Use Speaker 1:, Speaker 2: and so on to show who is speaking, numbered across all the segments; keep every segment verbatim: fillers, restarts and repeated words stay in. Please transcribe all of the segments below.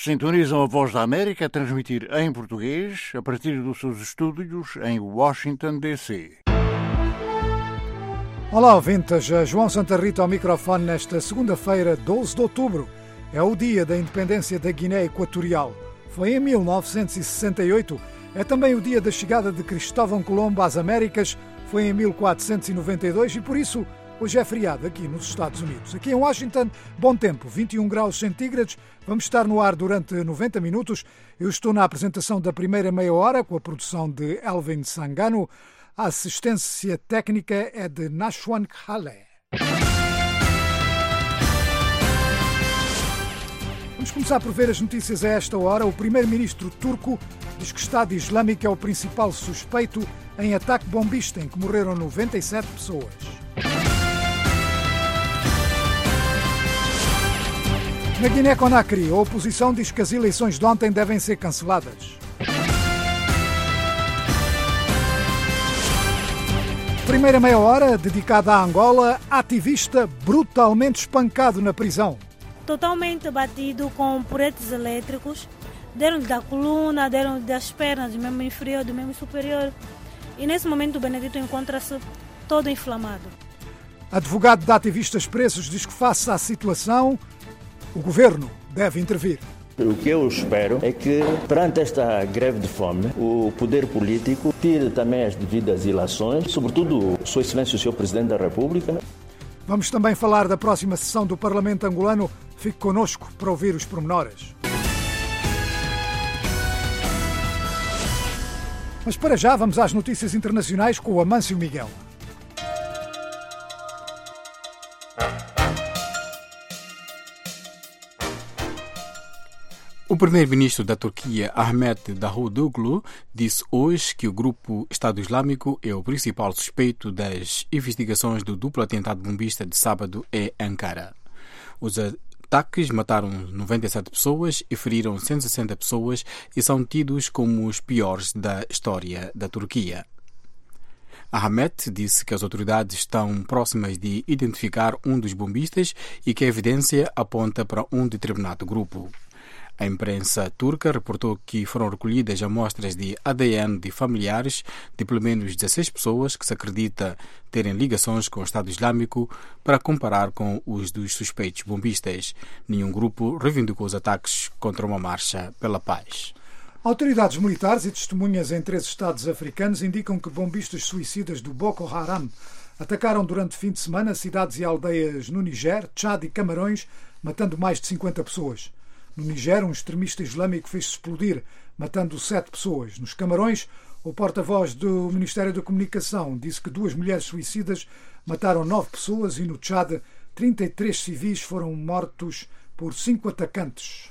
Speaker 1: Sintonizam a Voz da América a transmitir em português a partir dos seus estúdios em Washington, D C.
Speaker 2: Olá, ouvintes. João Santa Rita ao microfone nesta segunda-feira, doze de outubro. É o dia da independência da Guiné Equatorial. Foi em mil novecentos e sessenta e oito. É também o dia da chegada de Cristóvão Colombo às Américas. Foi em mil quatrocentos e noventa e dois e, por isso, hoje é feriado aqui nos Estados Unidos. Aqui em Washington, bom tempo, vinte e um graus centígrados. Vamos estar no ar durante noventa minutos. Eu estou na apresentação da primeira meia hora, com a produção de Elvin Sangano. A assistência técnica é de Nashwan Khaleh. Vamos começar por ver as notícias a esta hora. O primeiro-ministro turco diz que o Estado Islâmico é o principal suspeito em ataque bombista em que morreram noventa e sete pessoas. Na Guiné-Conakry, a oposição diz que as eleições de ontem devem ser canceladas. Primeira meia hora dedicada à Angola, ativista brutalmente espancado na prisão.
Speaker 3: Totalmente batido com puretes elétricos, deram-lhe da coluna, deram-lhe das pernas, do membro inferior, do membro superior. E nesse momento o Benedito encontra-se todo inflamado.
Speaker 2: Advogado de ativistas presos diz que, face à situação, o governo deve intervir.
Speaker 4: O que eu espero é que, perante esta greve de fome, o poder político tire também as devidas ilações, sobretudo Sua Excelência o senhor Presidente da República.
Speaker 2: Vamos também falar da próxima sessão do Parlamento angolano. Fique connosco para ouvir os pormenores. Mas para já vamos às notícias internacionais com o Amâncio Miguel.
Speaker 5: O primeiro-ministro da Turquia, Ahmet Davutoglu, disse hoje que o grupo Estado Islâmico é o principal suspeito das investigações do duplo atentado bombista de sábado em Ankara. Os ataques mataram noventa e sete pessoas e feriram cento e sessenta pessoas e são tidos como os piores da história da Turquia. Ahmet disse que as autoridades estão próximas de identificar um dos bombistas e que a evidência aponta para um determinado grupo. A imprensa turca reportou que foram recolhidas amostras de A D N de familiares de pelo menos dezesseis pessoas que se acredita terem ligações com o Estado Islâmico para comparar com os dos suspeitos bombistas. Nenhum grupo reivindicou os ataques contra uma marcha pela paz.
Speaker 2: Autoridades militares e testemunhas em três estados africanos indicam que bombistas suicidas do Boko Haram atacaram durante o fim de semana cidades e aldeias no Niger, Tchad e Camarões, matando mais de cinquenta pessoas. No Niger, um extremista islâmico fez-se explodir, matando sete pessoas. Nos Camarões, o porta-voz do Ministério da Comunicação disse que duas mulheres suicidas mataram nove pessoas e no Tchad, trinta e três civis foram mortos por cinco atacantes.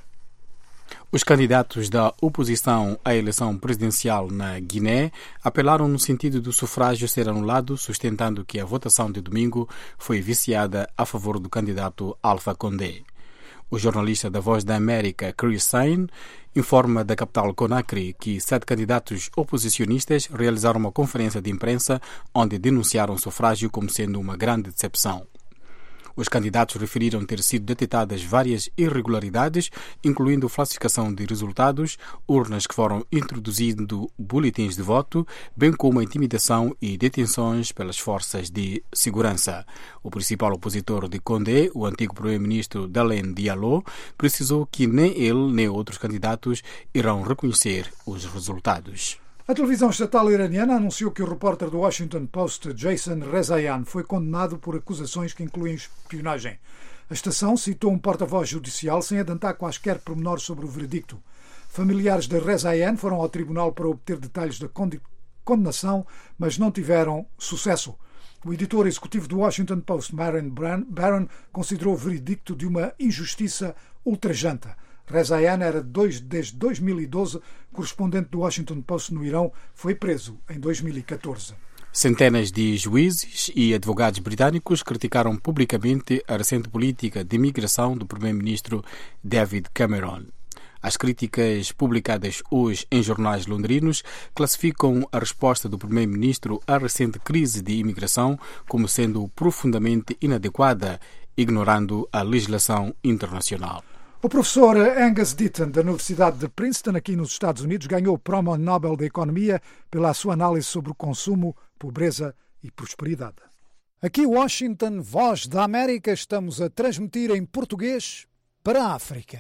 Speaker 5: Os candidatos da oposição à eleição presidencial na Guiné apelaram no sentido do sufrágio ser anulado, sustentando que a votação de domingo foi viciada a favor do candidato Alpha Condé. O jornalista da Voz da América, Chris Sain, informa da capital Conakry que sete candidatos oposicionistas realizaram uma conferência de imprensa onde denunciaram o sufrágio como sendo uma grande decepção. Os candidatos referiram ter sido detectadas várias irregularidades, incluindo falsificação de resultados, urnas que foram introduzindo boletins de voto, bem como a intimidação e detenções pelas forças de segurança. O principal opositor de Condé, o antigo primeiro-ministro Dalein Diallo, precisou que nem ele nem outros candidatos irão reconhecer os resultados.
Speaker 2: A televisão estatal iraniana anunciou que o repórter do Washington Post, Jason Rezaian, foi condenado por acusações que incluem espionagem. A estação citou um porta-voz judicial sem adiantar quaisquer pormenores sobre o veredicto. Familiares de Rezaian foram ao tribunal para obter detalhes da condenação, mas não tiveram sucesso. O editor executivo do Washington Post, Marion Barron, considerou o veredicto de uma injustiça ultrajante. Rezaian era desde dois mil e doze correspondente do Washington Post no Irão, foi preso em dois mil e catorze.
Speaker 5: Centenas de juízes e advogados britânicos criticaram publicamente a recente política de imigração do primeiro-ministro David Cameron. As críticas publicadas hoje em jornais londrinos classificam a resposta do primeiro-ministro à recente crise de imigração como sendo profundamente inadequada, ignorando a legislação internacional.
Speaker 2: O professor Angus Deaton, da Universidade de Princeton, aqui nos Estados Unidos, ganhou o Prémio Nobel da Economia pela sua análise sobre o consumo, pobreza e prosperidade. Aqui Washington, Voz da América, estamos a transmitir em português para a África.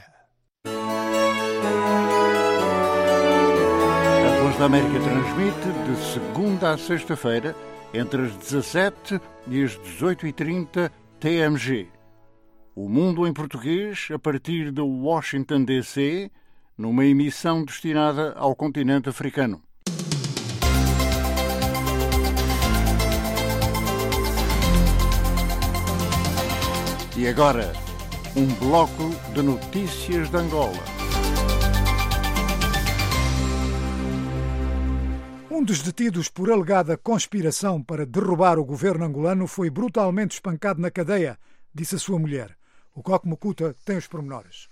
Speaker 1: A Voz da América transmite de segunda a sexta-feira, entre as dezassete e as dezoito e trinta T M G. O Mundo em Português, a partir de Washington, D C, numa emissão destinada ao continente africano. E agora, um bloco de notícias de Angola.
Speaker 2: Um dos detidos por alegada conspiração para derrubar o governo angolano foi brutalmente espancado na cadeia, disse a sua mulher. O Coque Mukuta tem os pormenores.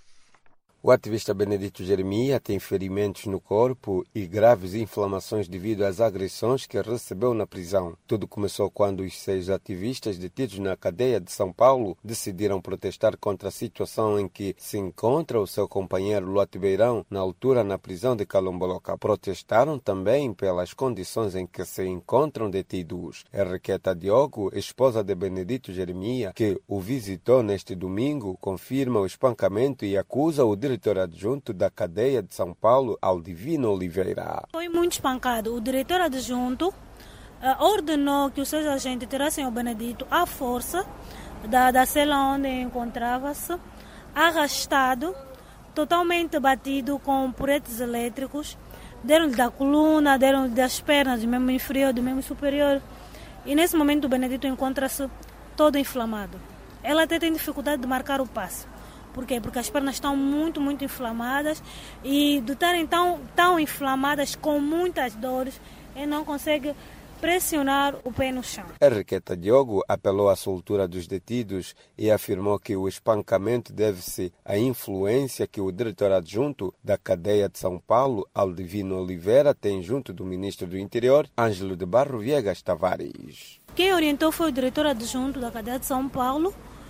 Speaker 6: O ativista Benedito Jeremias tem ferimentos no corpo e graves inflamações devido às agressões que recebeu na prisão. Tudo começou quando os seis ativistas detidos na cadeia de São Paulo decidiram protestar contra a situação em que se encontra o seu companheiro Luati Beirão, na altura na prisão de Calomboloca. Protestaram também pelas condições em que se encontram detidos. Henriqueta Diogo, esposa de Benedito Jeremias, que o visitou neste domingo, confirma o espancamento e acusa o diretor adjunto da cadeia de São Paulo, Aldivino Oliveira.
Speaker 3: Foi muito espancado. O diretor adjunto uh, ordenou que os seus agentes tirassem o Benedito à força da, da cela onde encontrava-se, arrastado, totalmente batido com puretes elétricos. Deram-lhe da coluna, deram-lhe das pernas, do membro inferior, do membro superior. E nesse momento o Benedito encontra-se todo inflamado. Ela até tem dificuldade de marcar o passo. Por quê? Porque as pernas estão muito, muito inflamadas e de estarem tão, tão inflamadas com muitas dores, ele não consegue pressionar o pé no chão.
Speaker 6: Henriqueta Diogo apelou à soltura dos detidos e afirmou que o espancamento deve-se à influência que o diretor adjunto da cadeia de São Paulo, Aldivino Oliveira, tem junto do ministro do Interior, Ângelo de Barro Viegas Tavares.
Speaker 3: Quem orientou foi o diretor adjunto da cadeia de São Paulo,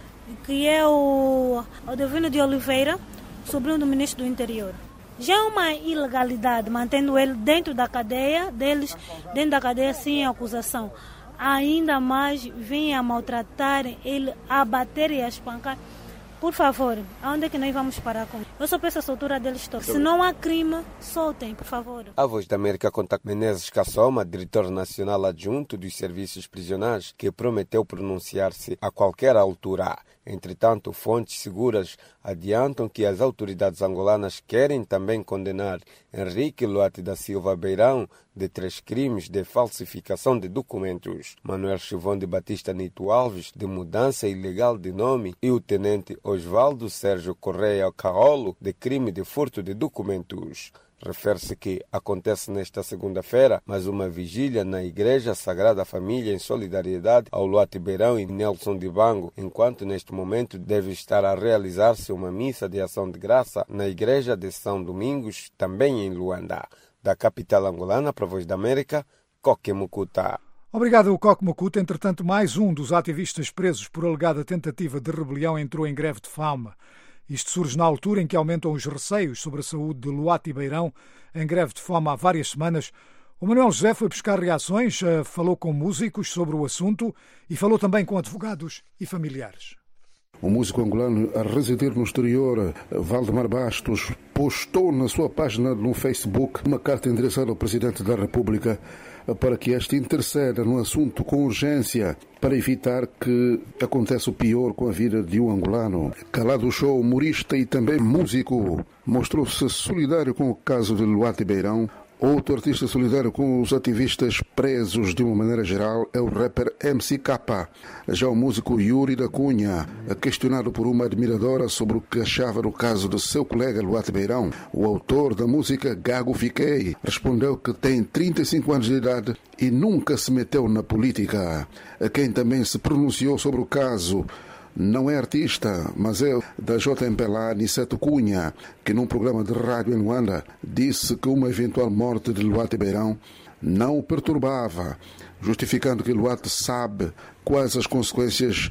Speaker 3: que é o Aldivino de Oliveira, sobrinho do ministro do Interior. Já é uma ilegalidade, mantendo ele dentro da cadeia, deles, dentro da cadeia sem acusação. Ainda mais vêm a maltratar ele, a bater e a espancar. Por favor, aonde é que nós vamos parar com isso? Eu só peço a soltura deles todos. Se não há crime, soltem, por favor.
Speaker 6: A Voz da América contacta Menezes Cassoma, diretor nacional adjunto dos serviços prisionais, que prometeu pronunciar-se a qualquer altura. Entretanto, fontes seguras adiantam que as autoridades angolanas querem também condenar Henrique Luati da Silva Beirão de três crimes de falsificação de documentos, Manuel Chivon de Batista Nito Alves de mudança ilegal de nome e o tenente Osvaldo Sérgio Correia Caolo de crime de furto de documentos. Refere-se que acontece nesta segunda-feira mais uma vigília na Igreja Sagrada Família em solidariedade ao Luati Beirão e Nelson Dibango, enquanto neste momento deve estar a realizar-se uma missa de ação de graça na Igreja de São Domingos, também em Luanda. Da capital angolana para a Voz da América, Coque Mukuta.
Speaker 2: Obrigado, Coque Mukuta. Entretanto, mais um dos ativistas presos por alegada tentativa de rebelião entrou em greve de fome. Isto surge na altura em que aumentam os receios sobre a saúde de Luati Beirão, em greve de fome há várias semanas. O Manuel José foi buscar reações, falou com músicos sobre o assunto e falou também com advogados e familiares.
Speaker 7: O músico angolano a residir no exterior, Valdemar Bastos, postou na sua página no Facebook uma carta endereçada ao Presidente da República para que este interceda no assunto com urgência para evitar que aconteça o pior com a vida de um angolano. Calado Show, humorista e também músico, mostrou-se solidário com o caso de Luati Beirão. Outro artista solidário com os ativistas presos de uma maneira geral é o rapper M C K. Já o músico Yuri da Cunha, questionado por uma admiradora sobre o que achava do caso do seu colega Luati Beirão, o autor da música Gago Fiquei respondeu que tem trinta e cinco anos de idade e nunca se meteu na política. Quem também se pronunciou sobre o caso não é artista, mas é da J M P L A, Niceto Cunha, que num programa de rádio em Luanda disse que uma eventual morte de Luati Beirão não o perturbava, justificando que Luati sabe quais as consequências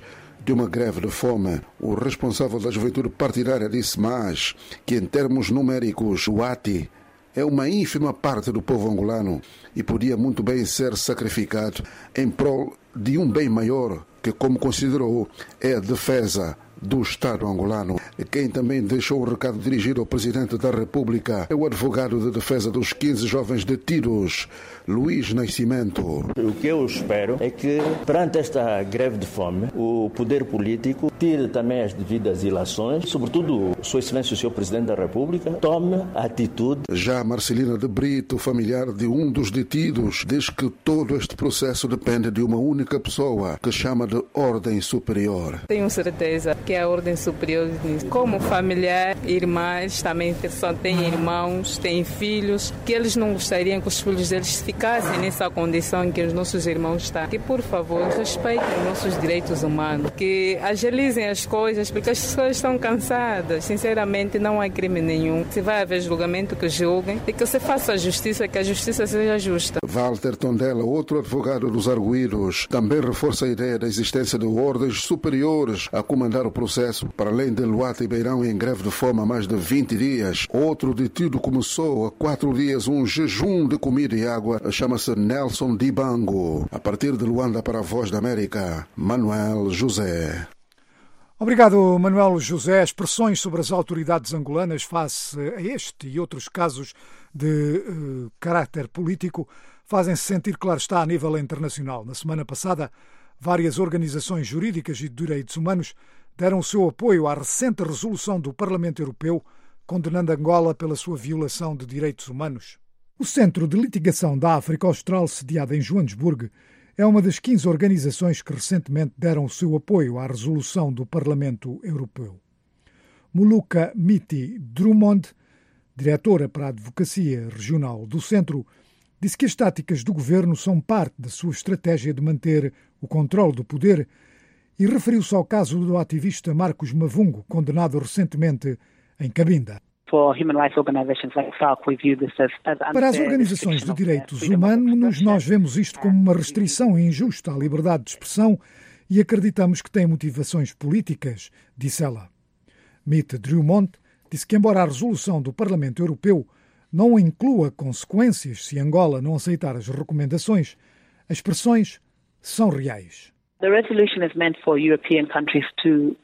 Speaker 7: de uma greve de fome. O responsável da juventude partidária disse mais que, em termos numéricos, o A T I é uma ínfima parte do povo angolano e podia muito bem ser sacrificado em prol de um bem maior que, como considerou, é a defesa do Estado angolano. Quem também deixou o recado dirigido ao Presidente da República é o advogado de defesa dos quinze jovens detidos, Luiz Nascimento.
Speaker 4: O que eu espero é que, perante esta greve de fome, o poder político tire também as devidas ilações, sobretudo Sua Excelência o senhor Presidente da República, tome atitude.
Speaker 7: Já Marcelina de Brito, familiar de um dos detidos, diz que todo este processo depende de uma única pessoa, que chama de Ordem Superior.
Speaker 8: Tenho certeza que a Ordem Superior, como familiar, irmãs, também têm irmãos, têm filhos, que eles não gostariam que os filhos deles ficassem nessa condição em que os nossos irmãos estão. Que, por favor, respeitem os nossos direitos humanos, que agilizem as coisas, porque as pessoas estão cansadas. Sinceramente, não há crime nenhum. Se vai haver julgamento, que julguem e que se faça a justiça, que a justiça seja justa.
Speaker 7: Walter Tondela, outro advogado dos arguidos, também reforça a ideia da existência de ordens superiores a comandar o processo. Para além de Luata e Beirão em greve de fome há mais de vinte dias, outro detido começou há quatro dias um jejum de comida e água. Chama-se Nelson Dibango. A partir de Luanda para a Voz da América, Manuel José.
Speaker 2: Obrigado, Manuel José. As pressões sobre as autoridades angolanas face a este e outros casos de uh, caráter político fazem-se sentir, claro está, a nível internacional. Na semana passada, várias organizações jurídicas e de direitos humanos deram o seu apoio à recente resolução do Parlamento Europeu condenando Angola pela sua violação de direitos humanos. O Centro de Litigação da África Austral, sediado em Joanesburgo, é uma das quinze organizações que recentemente deram o seu apoio à resolução do Parlamento Europeu. Muluka Miti Drummond, diretora para a Advocacia Regional do Centro, disse que as táticas do governo são parte da sua estratégia de manter o controle do poder e referiu-se ao caso do ativista Marcos Mavungo, condenado recentemente em Cabinda. Para as organizações de direitos humanos, nós vemos isto como uma restrição injusta à liberdade de expressão e acreditamos que tem motivações políticas, disse ela. Mite Drummond disse que, embora a resolução do Parlamento Europeu não inclua consequências se Angola não aceitar as recomendações, as pressões são reais.
Speaker 9: The resolution is meant for European countries to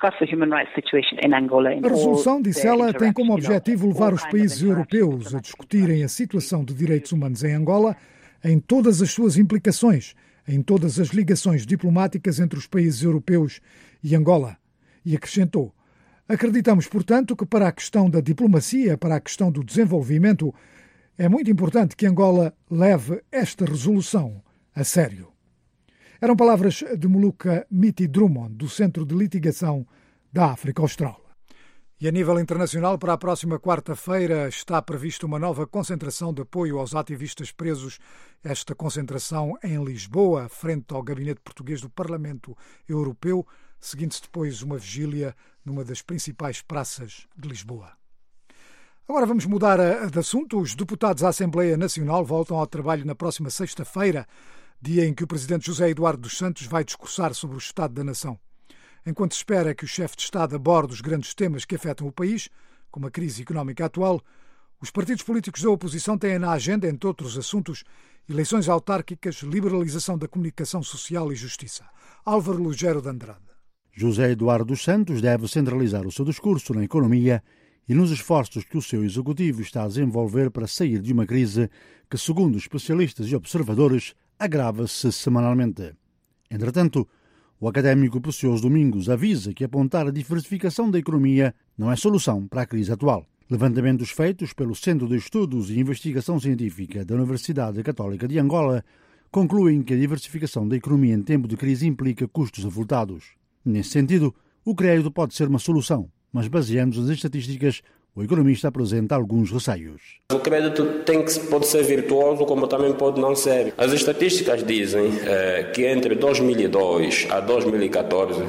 Speaker 2: A resolução, disse ela, tem como objetivo levar os países europeus a discutirem a situação de direitos humanos em Angola em todas as suas implicações, em todas as ligações diplomáticas entre os países europeus e Angola. E acrescentou: acreditamos, portanto, que para a questão da diplomacia, para a questão do desenvolvimento, é muito importante que Angola leve esta resolução a sério. Eram palavras de Muluka Miti Drummond, do Centro de Litigação da África Austral. E a nível internacional, para a próxima quarta-feira, está prevista uma nova concentração de apoio aos ativistas presos. Esta concentração em Lisboa, frente ao gabinete português do Parlamento Europeu, seguindo-se depois uma vigília numa das principais praças de Lisboa. Agora vamos mudar de assunto. Os deputados à Assembleia Nacional voltam ao trabalho na próxima sexta-feira, dia em que o presidente José Eduardo dos Santos vai discursar sobre o Estado da Nação. Enquanto se espera que o chefe de Estado aborde os grandes temas que afetam o país, como a crise económica atual, os partidos políticos da oposição têm na agenda, entre outros assuntos, eleições autárquicas, liberalização da comunicação social e justiça. Álvaro Lugero de Andrade.
Speaker 10: José Eduardo dos Santos deve centralizar o seu discurso na economia e nos esforços que o seu executivo está a desenvolver para sair de uma crise que, segundo especialistas e observadores, agrava-se semanalmente. Entretanto, o académico Precioso Domingos avisa que apontar a diversificação da economia não é solução para a crise atual. Levantamentos feitos pelo Centro de Estudos e Investigação Científica da Universidade Católica de Angola concluem que a diversificação da economia em tempo de crise implica custos avultados. Nesse sentido, o crédito pode ser uma solução, mas baseando-se nas estatísticas, o economista apresenta alguns receios.
Speaker 11: O crédito tem que, pode ser virtuoso, como também pode não ser. As estatísticas dizem é, que entre dois mil e dois a dois mil e catorze,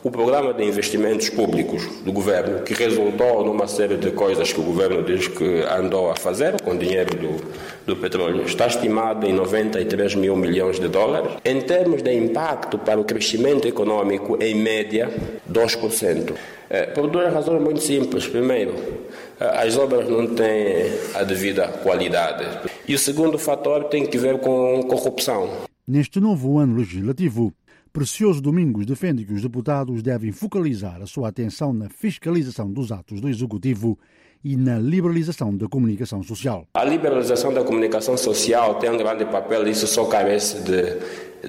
Speaker 11: o programa de investimentos públicos do governo, que resultou numa série de coisas que o governo diz que andou a fazer com dinheiro do, do petróleo, está estimado em noventa e três mil milhões de dólares. Em termos de impacto para o crescimento econômico, em média, dois por cento. Por duas razões muito simples. Primeiro, as obras não têm a devida qualidade. E o segundo fator tem que ver com corrupção.
Speaker 10: Neste novo ano legislativo, Precioso Domingos defende que os deputados devem focalizar a sua atenção na fiscalização dos atos do Executivo e na liberalização da comunicação social.
Speaker 11: A liberalização da comunicação social tem um grande papel, isso só carece de,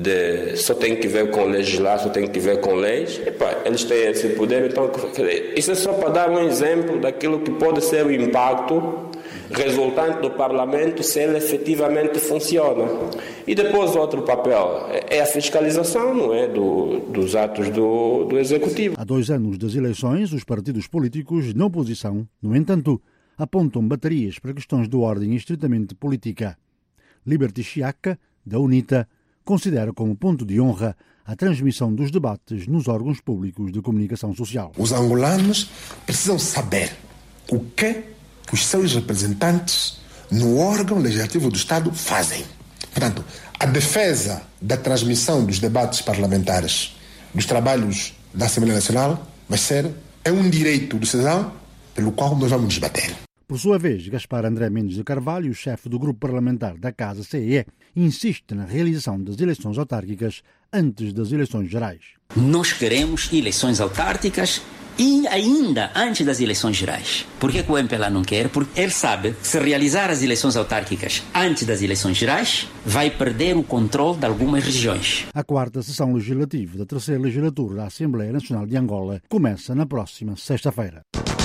Speaker 11: de só tem que ver com legislar, só tem que ver com leis. Epa, eles têm esse poder, então isso é só para dar um exemplo daquilo que pode ser o impacto resultante do Parlamento se ele efetivamente funciona. E depois outro papel é a fiscalização, não é, do, dos atos do, do Executivo.
Speaker 10: Há dois anos das eleições, os partidos políticos na oposição, no entanto, apontam baterias para questões de ordem estritamente política. Liberty Chiaca, da UNITA, considera como ponto de honra a transmissão dos debates nos órgãos públicos de comunicação social.
Speaker 12: Os angolanos precisam saber o que os seus representantes no órgão legislativo do Estado fazem. Portanto, a defesa da transmissão dos debates parlamentares, dos trabalhos da Assembleia Nacional, vai ser é um direito do cidadão pelo qual nós vamos nos bater.
Speaker 10: Por sua vez, Gaspar André Mendes de Carvalho, chefe do grupo parlamentar da Casa C E E, insiste na realização das eleições autárquicas antes das eleições gerais.
Speaker 13: Nós queremos eleições autárquicas e ainda antes das eleições gerais. Por que o M P L A não quer? Porque ele sabe que se realizar as eleições autárquicas antes das eleições gerais, vai perder o controle de algumas regiões.
Speaker 10: A quarta sessão legislativa da terceira legislatura da Assembleia Nacional de Angola começa na próxima sexta-feira.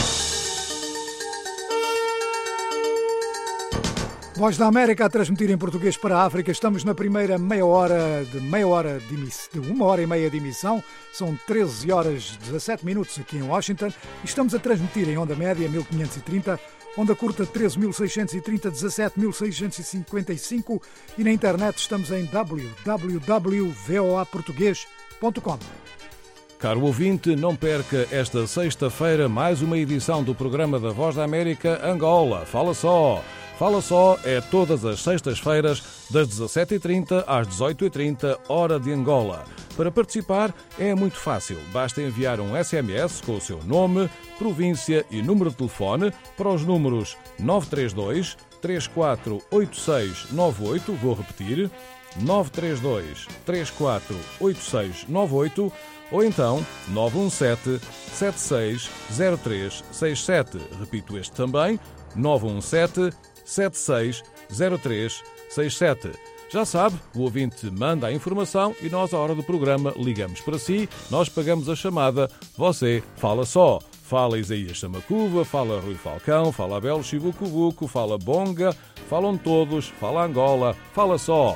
Speaker 2: Voz da América a transmitir em português para a África. Estamos na primeira meia hora de meia hora de, emiss... de uma hora e meia de emissão. São treze horas e dezassete minutos aqui em Washington. E estamos a transmitir em onda média mil quinhentos e trinta, onda curta treze mil seiscentos e trinta, dezassete mil seiscentos e cinquenta e cinco e na internet estamos em w w w ponto v o a português ponto com.
Speaker 14: Caro ouvinte, não perca esta sexta-feira mais uma edição do programa da Voz da América Angola. Fala só! Fala Só é todas as sextas-feiras, das dezassete e trinta às dezoito e trinta, hora de Angola. Para participar é muito fácil. Basta enviar um S M S com o seu nome, província e número de telefone para os números nove três dois, três quatro oito seis nove oito, vou repetir, nove três dois, três quatro oito seis nove oito, ou então nove um sete, sete seis zero três seis sete. Repito este também, nove um sete, sete seis zero três seis sete. Já sabe, o ouvinte manda a informação e nós, à hora do programa, ligamos para si, nós pagamos a chamada, você fala só. Fala Isaías Chamacuva, fala Rui Falcão, fala Abel Chivucuvuco, fala Bonga, falam todos, fala Angola, fala só.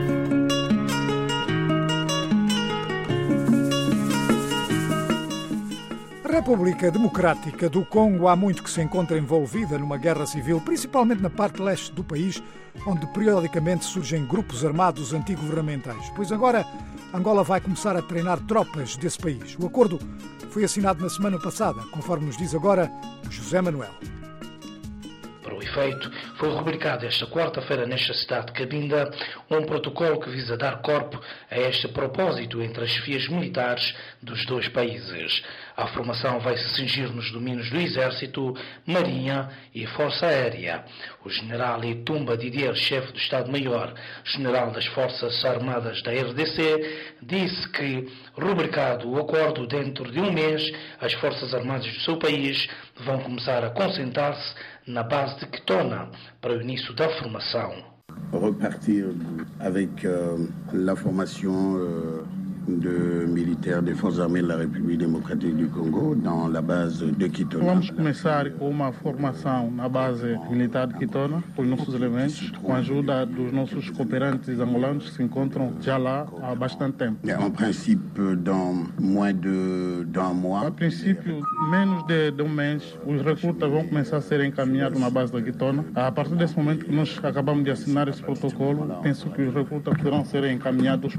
Speaker 2: A República Democrática do Congo há muito que se encontra envolvida numa guerra civil, principalmente na parte leste do país, onde periodicamente surgem grupos armados antigovernamentais. Pois agora Angola vai começar a treinar tropas desse país. O acordo foi assinado na semana passada, conforme nos diz agora José Manuel.
Speaker 15: Para o efeito, foi rubricado esta quarta-feira nesta cidade de Cabinda um protocolo que visa dar corpo a este propósito entre as chefias militares dos dois países. A formação vai se cingir nos domínios do Exército, Marinha e Força Aérea. O general Itumba Didier, chefe do Estado-Maior, general das Forças Armadas da R D C, disse que, rubricado o acordo dentro de um mês, as Forças Armadas do seu país vão começar a concentrar-se na base de Kitona para o início da formação.
Speaker 16: Repartir avec euh, la formation euh, de militaires des Forces Armées de la République démocratique du Congo dans la base de Kitona.
Speaker 17: Vamos começar com uma formação na base militar de Kitona, com os nossos elementos, com a ajuda dos nossos cooperantes angolanos que se encontram já lá há bastante tempo.
Speaker 16: En princípio, dans moins de d'un mois.
Speaker 17: A princípio, menos de, de um mês, os recrutas vão começar a ser encaminhados na base da Kitona. A partir desse momento que nós acabamos de assinar esse protocolo, penso que os recrutas poderão ser encaminhados para a base.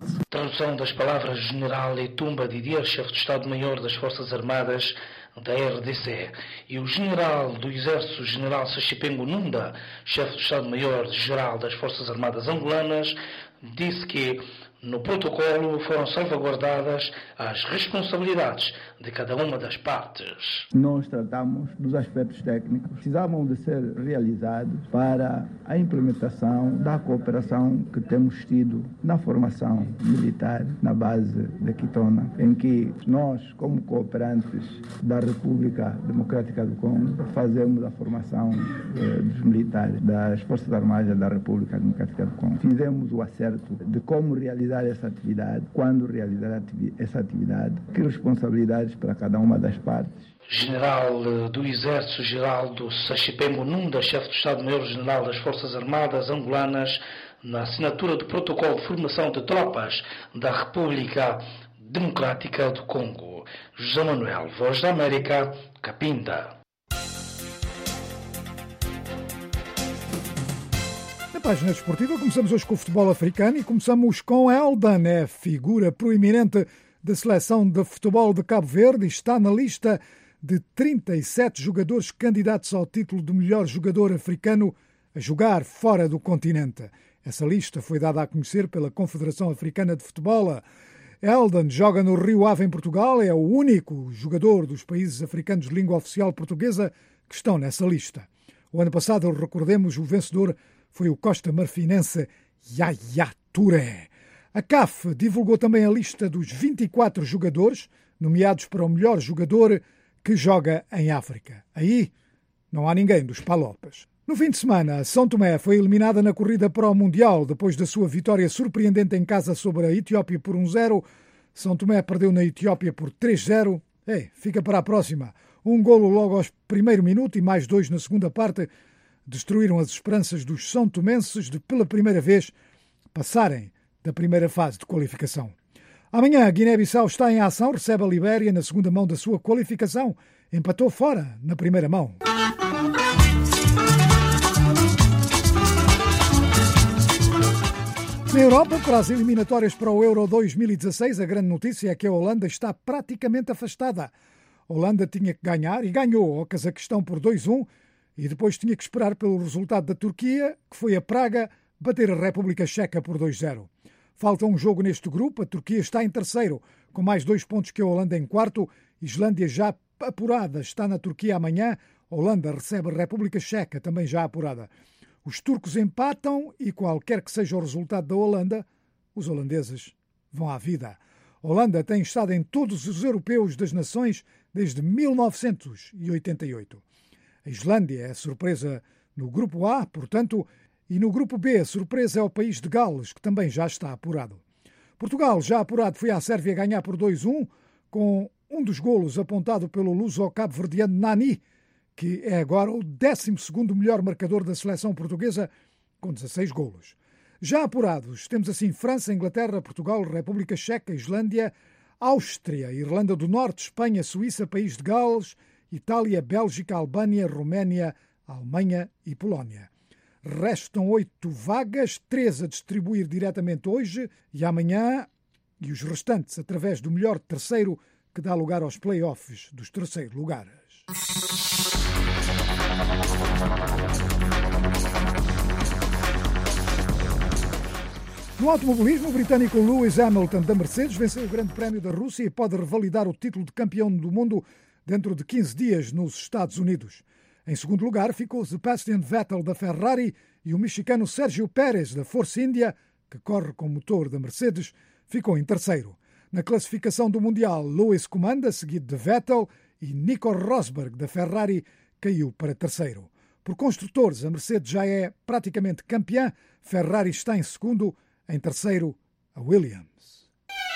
Speaker 15: Tradução das palavras General Etumba Didier, chefe de Estado-Maior das Forças Armadas da R D C, e o General do Exército, General Sachipengo Nunda, chefe de Estado-Maior-Geral das Forças Armadas Angolanas, disse que no protocolo foram salvaguardadas as responsabilidades de cada uma das partes.
Speaker 18: Nós tratamos dos aspectos técnicos que precisavam de ser realizados para a implementação da cooperação que temos tido na formação militar na base de Quitona, em que nós, como cooperantes da República Democrática do Congo, fazemos a formação eh, dos militares das Forças Armadas da República Democrática do Congo. Fizemos o acerto de como realizar essa atividade, quando realizar essa atividade, que responsabilidades para cada uma das partes.
Speaker 15: General do Exército, Geraldo Sachipengo Nunda, chefe de Estado-Maior-General das Forças Armadas Angolanas, na assinatura do protocolo de formação de tropas da República Democrática do Congo. José Manuel, Voz da América, Cabinda.
Speaker 2: Na página desportiva, começamos hoje com o futebol africano e começamos com Eldan, é figura proeminente da seleção de futebol de Cabo Verde e está na lista de trinta e sete jogadores candidatos ao título de melhor jogador africano a jogar fora do continente. Essa lista foi dada a conhecer pela Confederação Africana de Futebol. Eldan joga no Rio Ave, em Portugal, é o único jogador dos países africanos de língua oficial portuguesa que estão nessa lista. O ano passado, recordemos, o vencedor foi o costa-marfinense Yaya Touré. A C A F divulgou também a lista dos vinte e quatro jogadores nomeados para o melhor jogador que joga em África. Aí não há ninguém dos Palopas. No fim de semana, São Tomé foi eliminada na corrida para o Mundial depois da sua vitória surpreendente em casa sobre a Etiópia por um zero. São Tomé perdeu na Etiópia por três zero. É, fica para a próxima. Um golo logo aos primeiro minuto e mais dois na segunda parte destruíram as esperanças dos são tomenses de, pela primeira vez, passarem da primeira fase de qualificação. Amanhã, a Guiné-Bissau está em ação, recebe a Libéria na segunda mão da sua qualificação. Empatou fora na primeira mão. Na Europa, para as eliminatórias para o Euro dois mil e dezasseis, a grande notícia é que a Holanda está praticamente afastada. A Holanda tinha que ganhar e ganhou ao Cazaquistão por dois a um e depois tinha que esperar pelo resultado da Turquia, que foi a Praga, bater a República Checa por dois a zero. Falta um jogo neste grupo, a Turquia está em terceiro, com mais dois pontos que a Holanda em quarto. Islândia já apurada está na Turquia amanhã. A Holanda recebe a República Checa, também já apurada. Os turcos empatam e qualquer que seja o resultado da Holanda, os holandeses vão à vida. A Holanda tem estado em todos os europeus das nações desde mil novecentos e oitenta e oito. A Islândia é a surpresa no grupo A, portanto, e no grupo B a surpresa é o país de Gales, que também já está apurado. Portugal, já apurado, foi à Sérvia ganhar por dois a um, com um dos golos apontado pelo luso-cabo-verdiano Nani, que é agora o décimo segundo melhor marcador da seleção portuguesa, com dezasseis golos. Já apurados, temos assim França, Inglaterra, Portugal, República Checa, Islândia, Áustria, Irlanda do Norte, Espanha, Suíça, País de Gales, Itália, Bélgica, Albânia, Roménia, Alemanha e Polónia. Restam oito vagas, três a distribuir diretamente hoje e amanhã, e os restantes através do melhor terceiro, que dá lugar aos play-offs dos terceiros lugares. No automobilismo, o britânico Lewis Hamilton da Mercedes venceu o Grande Prémio da Rússia e pode revalidar o título de campeão do mundo dentro de quinze dias nos Estados Unidos. Em segundo lugar ficou Sebastian Vettel da Ferrari e o mexicano Sérgio Pérez da Force India, que corre com o motor da Mercedes, ficou em terceiro. Na classificação do Mundial, Lewis comanda, seguido de Vettel, e Nico Rosberg da Ferrari caiu para terceiro. Por construtores, a Mercedes já é praticamente campeã, Ferrari está em segundo, em terceiro, a Williams.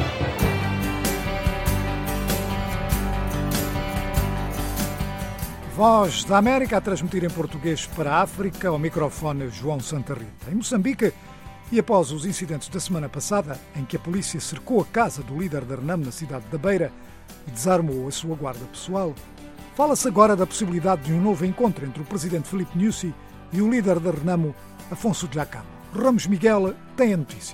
Speaker 2: Voz da América a transmitir em português para a África, ao microfone João Santa Rita. Em Moçambique, e após os incidentes da semana passada, em que a polícia cercou a casa do líder da Renamo na cidade da Beira e desarmou a sua guarda pessoal, fala-se agora da possibilidade de um novo encontro entre o presidente Filipe Nyusi e o líder da Renamo, Afonso Dhlakama. Ramos Miguel tem a notícia.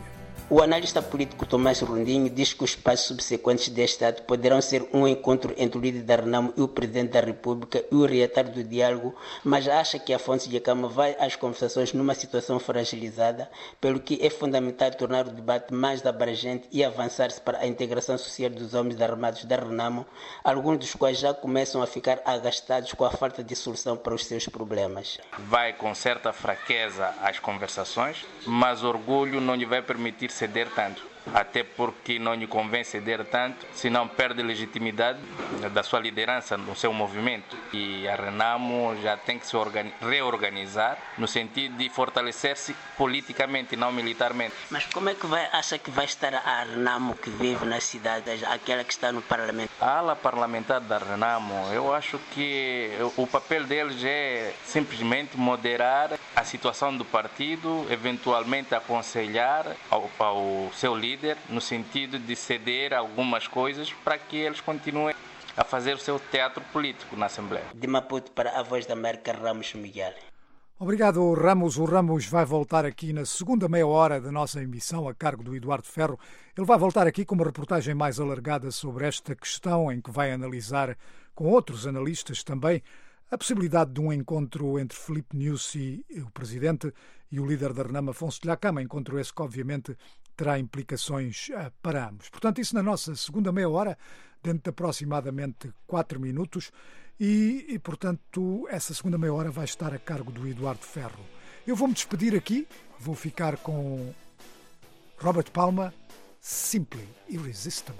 Speaker 19: O analista político Tomás Rondinho diz que os passos subsequentes deste ato poderão ser um encontro entre o líder da Renamo e o Presidente da República e o reatar do diálogo, mas acha que Afonso Dhlakama vai às conversações numa situação fragilizada, pelo que é fundamental tornar o debate mais abrangente e avançar-se para a integração social dos homens armados da Renamo, alguns dos quais já começam a ficar agastados com a falta de solução para os seus problemas.
Speaker 20: Vai com certa fraqueza às conversações, mas orgulho não lhe vai permitir ceder tanto. Até porque não lhe convém ceder tanto, senão perde legitimidade da sua liderança no seu movimento. E a Renamo já tem que se reorganizar no sentido de fortalecer-se politicamente e não militarmente.
Speaker 19: Mas como é que vai, acha que vai estar a Renamo que vive na cidade, aquela que está no Parlamento?
Speaker 20: A ala parlamentar da Renamo, eu acho que o papel deles é simplesmente moderar a situação do partido, eventualmente aconselhar ao, ao seu líder, no sentido de ceder algumas coisas para que eles continuem a fazer o seu teatro político na Assembleia.
Speaker 19: De Maputo para a Voz da América, Ramos Miguel.
Speaker 2: Obrigado, Ramos. O Ramos vai voltar aqui na segunda meia hora da nossa emissão, a cargo do Eduardo Ferro. Ele vai voltar aqui com uma reportagem mais alargada sobre esta questão, em que vai analisar, com outros analistas também, a possibilidade de um encontro entre Filipe Nyusi, o presidente, e o líder da Renamo, Afonso Dhlakama, encontro esse que obviamente terá implicações para ambos. Portanto, isso na nossa segunda meia hora, dentro de aproximadamente quatro minutos, e, e portanto, essa segunda meia hora vai estar a cargo do Eduardo Ferro. Eu vou-me despedir aqui, vou ficar com Robert Palma, Simply Irresistible.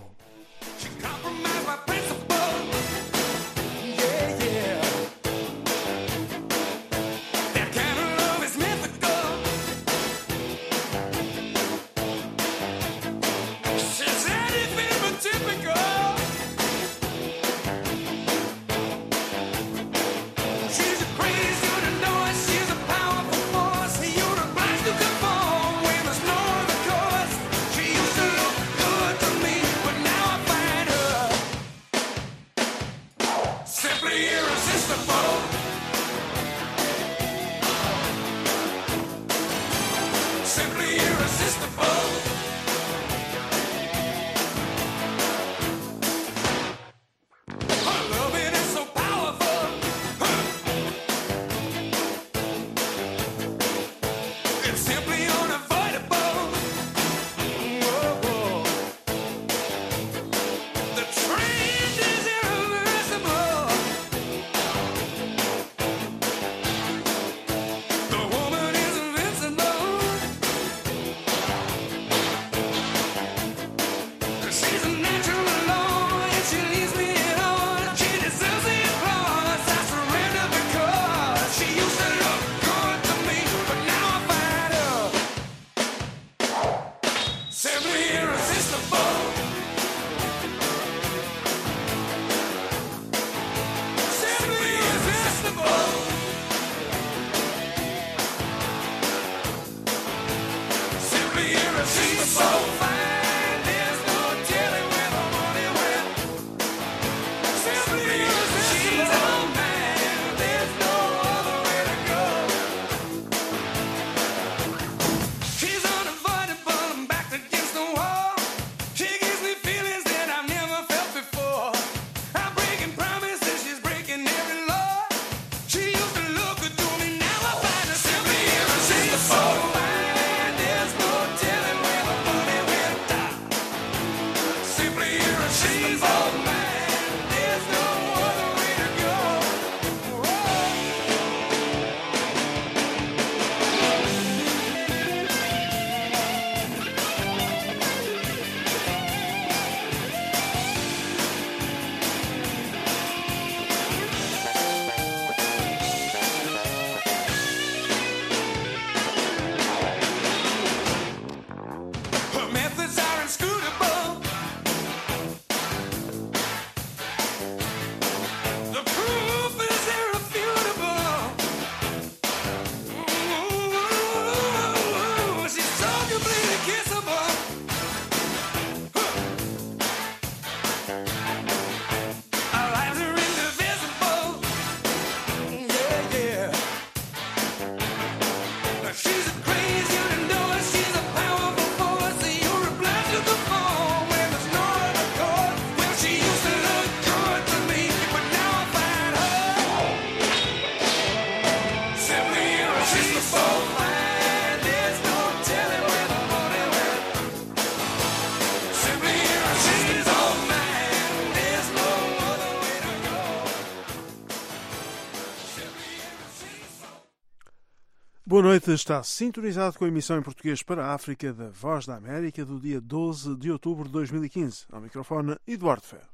Speaker 21: Boa noite, está sintonizado com a emissão em português para a África da Voz da América do dia doze de outubro de dois mil e quinze. Ao microfone, Eduardo Ferro.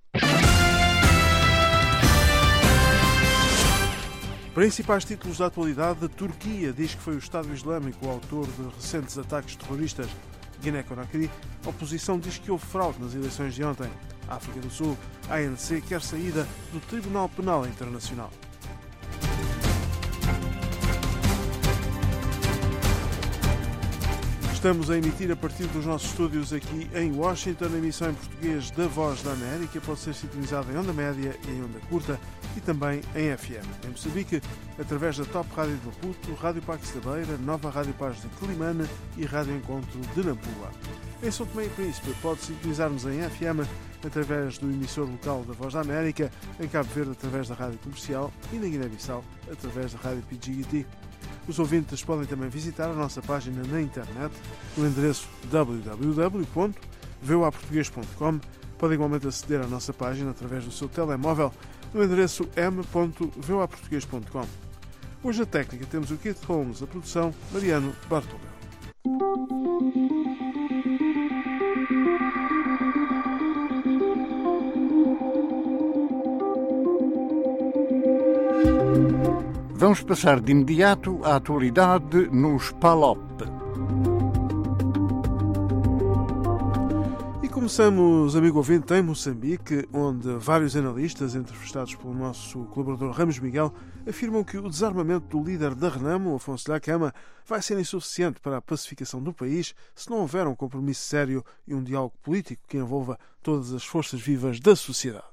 Speaker 21: Principais títulos da atualidade: Turquia diz que foi o Estado Islâmico o autor de recentes ataques terroristas. Guiné-Conakry, a oposição diz que houve fraude nas eleições de ontem. África do Sul, a A N C quer saída do Tribunal Penal Internacional. Estamos a emitir a partir dos nossos estúdios aqui em Washington, a emissão em português da Voz da América pode ser sintonizada em onda média e em onda curta e também em F M. Em Moçambique, através da Top Rádio de Maputo, Rádio Pax da Beira, Nova Rádio Paz de Quelimane e Rádio Encontro de Nampula. Em São Tomé e Príncipe pode sintonizar-nos em F M através do emissor local da Voz da América, em Cabo Verde através da Rádio Comercial e na Guiné-Bissau através da Rádio P G T. Os ouvintes podem também visitar a nossa página na internet no endereço w w w ponto v o a português ponto com. Podem igualmente aceder à nossa página através do seu telemóvel no endereço m ponto v o a português ponto com. Hoje na técnica temos o Keith Holmes, a produção Mariano Bartolomeu.
Speaker 1: Vamos passar de imediato à atualidade nos P A L O P.
Speaker 21: E começamos, amigo ouvinte, em Moçambique, onde vários analistas, entrevistados pelo nosso colaborador Ramos Miguel, afirmam que o desarmamento do líder da Renamo, Afonso Dhlakama, vai ser insuficiente para a pacificação do país se não houver um compromisso sério e um diálogo político que envolva todas as forças vivas da sociedade.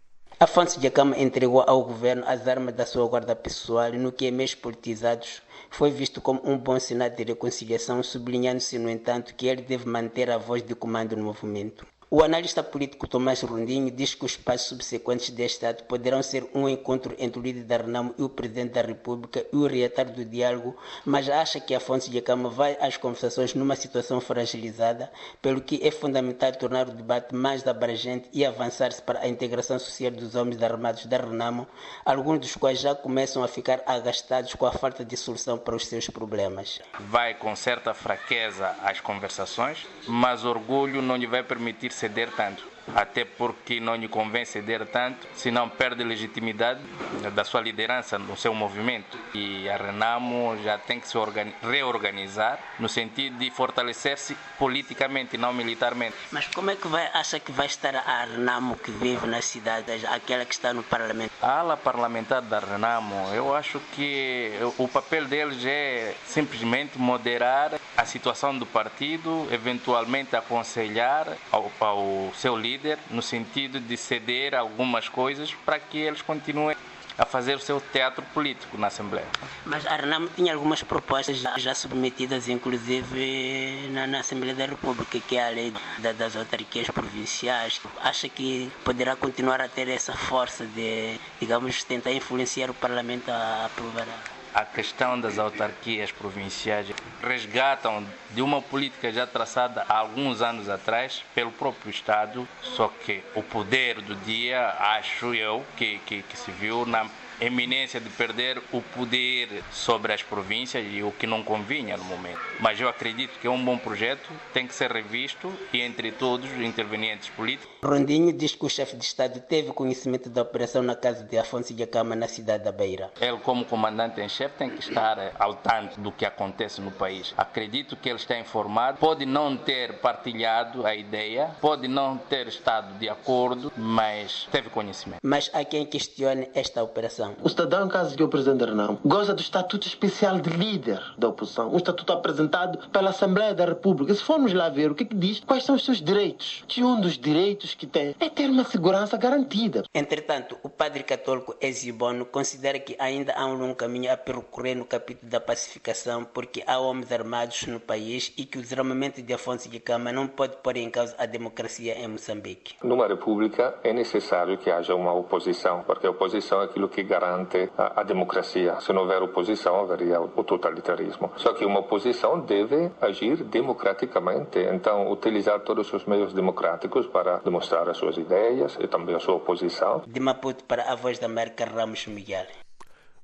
Speaker 19: Afonso Dhlakama entregou ao governo as armas da sua guarda pessoal, no que, em meios politizados, foi visto como um bom sinal de reconciliação, sublinhando-se, no entanto, que ele deve manter a voz de comando no movimento. O analista político Tomás Rondinho diz que os passos subsequentes deste ato poderão ser um encontro entre o líder da Renamo e o presidente da República e o reatar do diálogo, mas acha que Afonso Dhlakama vai às conversações numa situação fragilizada, pelo que é fundamental tornar o debate mais abrangente e avançar-se para a integração social dos homens armados da Renamo, alguns dos quais já começam a ficar agastados com a falta de solução para os seus problemas.
Speaker 20: Vai com certa fraqueza às conversações, mas orgulho não lhe vai permitir ceder tanto, até porque não lhe convém ceder tanto, senão perde legitimidade da sua liderança no seu movimento. E a Renamo já tem que se reorganizar no sentido de fortalecer-se politicamente e não militarmente.
Speaker 19: Mas como é que vai, acha que vai estar a Renamo que vive na cidade, aquela que está no Parlamento?
Speaker 20: A ala parlamentar da Renamo, eu acho que o papel deles é simplesmente moderar a situação do partido, eventualmente aconselhar ao, ao seu líder no sentido de ceder algumas coisas para que eles continuem a fazer o seu teatro político na Assembleia.
Speaker 19: Mas a Renamo tinha algumas propostas já, já submetidas, inclusive na, na Assembleia da República, que é a lei da, das autarquias provinciais. Acha que poderá continuar a ter essa força de, digamos, tentar influenciar o Parlamento a aprovar a...
Speaker 20: A questão das autarquias provinciais resgatam de uma política já traçada há alguns anos atrás pelo próprio Estado, só que o poder do dia, acho eu, que, que, que se viu na eminência de perder o poder sobre as províncias e o que não convinha no momento. Mas eu acredito que é um bom projeto, tem que ser revisto e entre todos os intervenientes políticos.
Speaker 19: Rondinho diz que o chefe de Estado teve conhecimento da operação na casa de Afonso Dhlakama na cidade da Beira.
Speaker 20: Ele, como comandante em chefe, tem que estar ao tanto do que acontece no país. Acredito que ele está informado, pode não ter partilhado a ideia, pode não ter estado de acordo, mas teve conhecimento.
Speaker 19: Mas há quem questione esta operação.
Speaker 22: O cidadão, em caso de o presidente da Renamo, goza do estatuto especial de líder da oposição, um estatuto apresentado pela Assembleia da República. Se formos lá ver o que, que diz, quais são os seus direitos, que um dos direitos que tem é ter uma segurança garantida.
Speaker 19: Entretanto, o padre católico Ezibono considera que ainda há um longo caminho a percorrer no capítulo da pacificação, porque há homens armados no país e que o desarmamento de Afonso Dhlakama não pode pôr em causa a democracia em Moçambique.
Speaker 23: Numa república é necessário que haja uma oposição, porque a oposição é aquilo que garante a, a democracia. Se não houver oposição, haveria o totalitarismo. Só que uma oposição deve agir democraticamente, então utilizar todos os meios democráticos para demonstrar as suas ideias e também a sua oposição.
Speaker 19: De Maputo para a Voz da América, Ramos Miguel.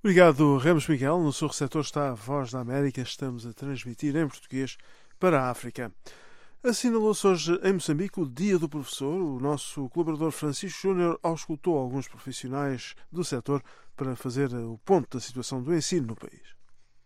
Speaker 21: Obrigado, Ramos Miguel. No seu receptor está a Voz da América. Estamos a transmitir em português para a África. Assinalou-se hoje em Moçambique o Dia do Professor. O nosso colaborador Francisco Júnior auscultou alguns profissionais do setor para fazer o ponto da situação do ensino no país.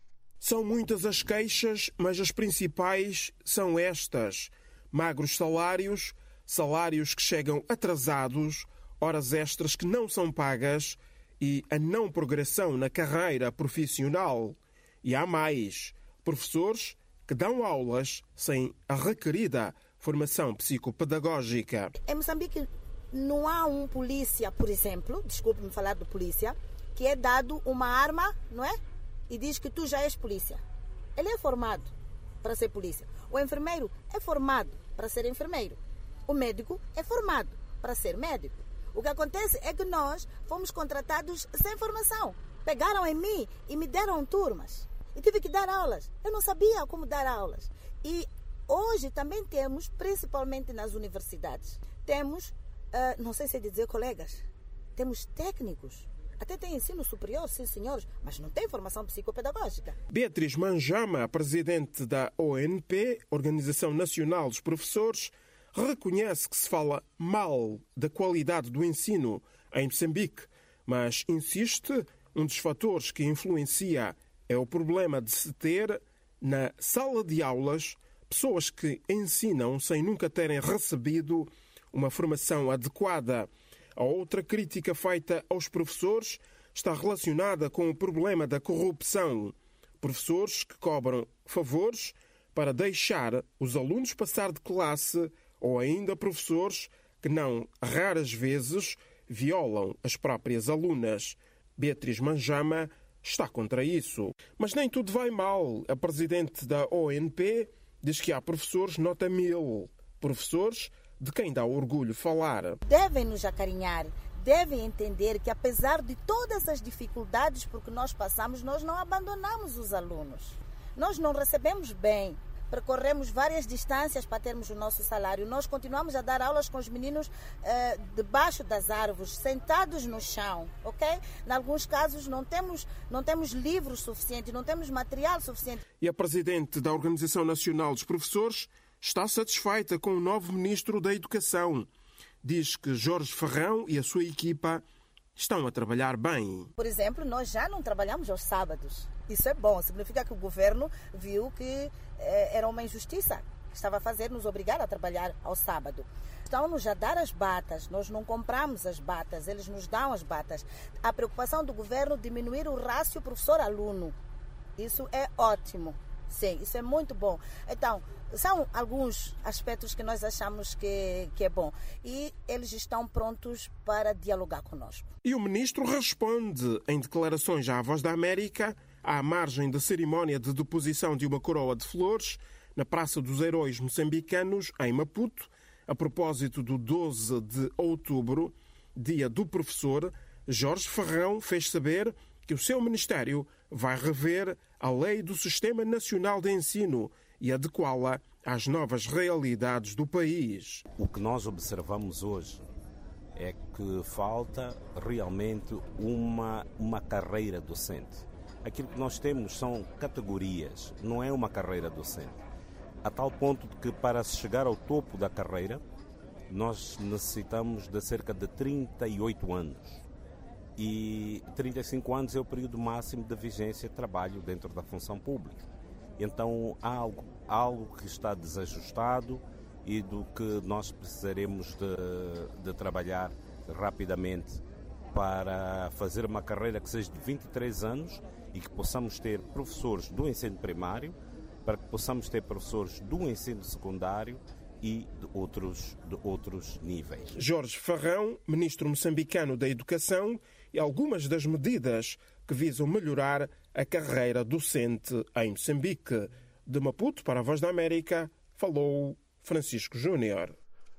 Speaker 3: São muitas as queixas, mas as principais são estas: magros salários, salários que chegam atrasados, horas extras que não são pagas e a não progressão na carreira profissional. E há mais: professores que dão aulas sem a requerida formação psicopedagógica.
Speaker 5: Em Moçambique não há um polícia, por exemplo, desculpe-me falar de polícia, que é dado uma arma, não é? E diz que tu já és polícia. Ele é formado para ser polícia. O enfermeiro é formado para ser enfermeiro. O médico é formado para ser médico. O que acontece é que nós fomos contratados sem formação. Pegaram em mim e me deram turmas. E tive que dar aulas. Eu não sabia como dar aulas. E hoje também temos, principalmente nas universidades, temos, uh, não sei se é dizer colegas, temos técnicos. Até tem ensino superior, sim senhores, mas não tem formação psicopedagógica.
Speaker 3: Beatriz Manjama, presidente da O N P, Organização Nacional dos Professores, reconhece que se fala mal da qualidade do ensino em Moçambique, mas insiste, um dos fatores que influencia é o problema de se ter, na sala de aulas, pessoas que ensinam sem nunca terem recebido uma formação adequada. A outra crítica feita aos professores está relacionada com o problema da corrupção. Professores que cobram favores para deixar os alunos passar de classe ou ainda professores que não, raras vezes, violam as próprias alunas. Beatriz Manjama está contra isso. Mas nem tudo vai mal. A presidente da O N P diz que há professores nota mil. Professores de quem dá orgulho falar.
Speaker 5: Devem nos acarinhar, devem entender que apesar de todas as dificuldades por que nós passamos, nós não abandonamos os alunos. Nós não recebemos bem, percorremos várias distâncias para termos o nosso salário. Nós continuamos a dar aulas com os meninos uh, debaixo das árvores, sentados no chão, ok? Em alguns casos não temos, não temos livros suficientes, não temos material suficiente.
Speaker 3: E a presidente da Organização Nacional dos Professores está satisfeita com o novo ministro da Educação. Diz que Jorge Ferrão e a sua equipa estão a trabalhar bem.
Speaker 5: Por exemplo, nós já não trabalhamos aos sábados. Isso é bom, significa que o governo viu que eh, era uma injustiça que estava a fazer nos obrigar a trabalhar ao sábado. Estão-nos a dar as batas, nós não compramos as batas, eles nos dão as batas. A preocupação do governo é diminuir o rácio professor-aluno. Isso é ótimo. Sim, isso é muito bom. Então, são alguns aspectos que nós achamos que, que é bom. E eles estão prontos para dialogar conosco.
Speaker 3: E o ministro responde em declarações à Voz da América, à margem da cerimónia de deposição de uma coroa de flores na Praça dos Heróis Moçambicanos, em Maputo, a propósito do doze de outubro, Dia do Professor. Jorge Ferrão fez saber que o seu ministério vai rever a Lei do Sistema Nacional de Ensino e adequá-la às novas realidades do país.
Speaker 6: O que nós observamos hoje é que falta realmente uma, uma carreira docente. Aquilo que nós temos são categorias, não é uma carreira docente. A tal ponto de que para se chegar ao topo da carreira, nós necessitamos de cerca de trinta e oito anos. E trinta e cinco anos é o período máximo de vigência de trabalho dentro da função pública. Então há algo, algo que está desajustado e do que nós precisaremos de, de trabalhar rapidamente para fazer uma carreira que seja de vinte e três anos e que possamos ter professores do ensino primário, para que possamos ter professores do ensino secundário e de outros, de outros níveis.
Speaker 3: Jorge Ferrão, ministro moçambicano da Educação, e algumas das medidas que visam melhorar a carreira docente em Moçambique. De Maputo para a Voz da América, falou Francisco Júnior.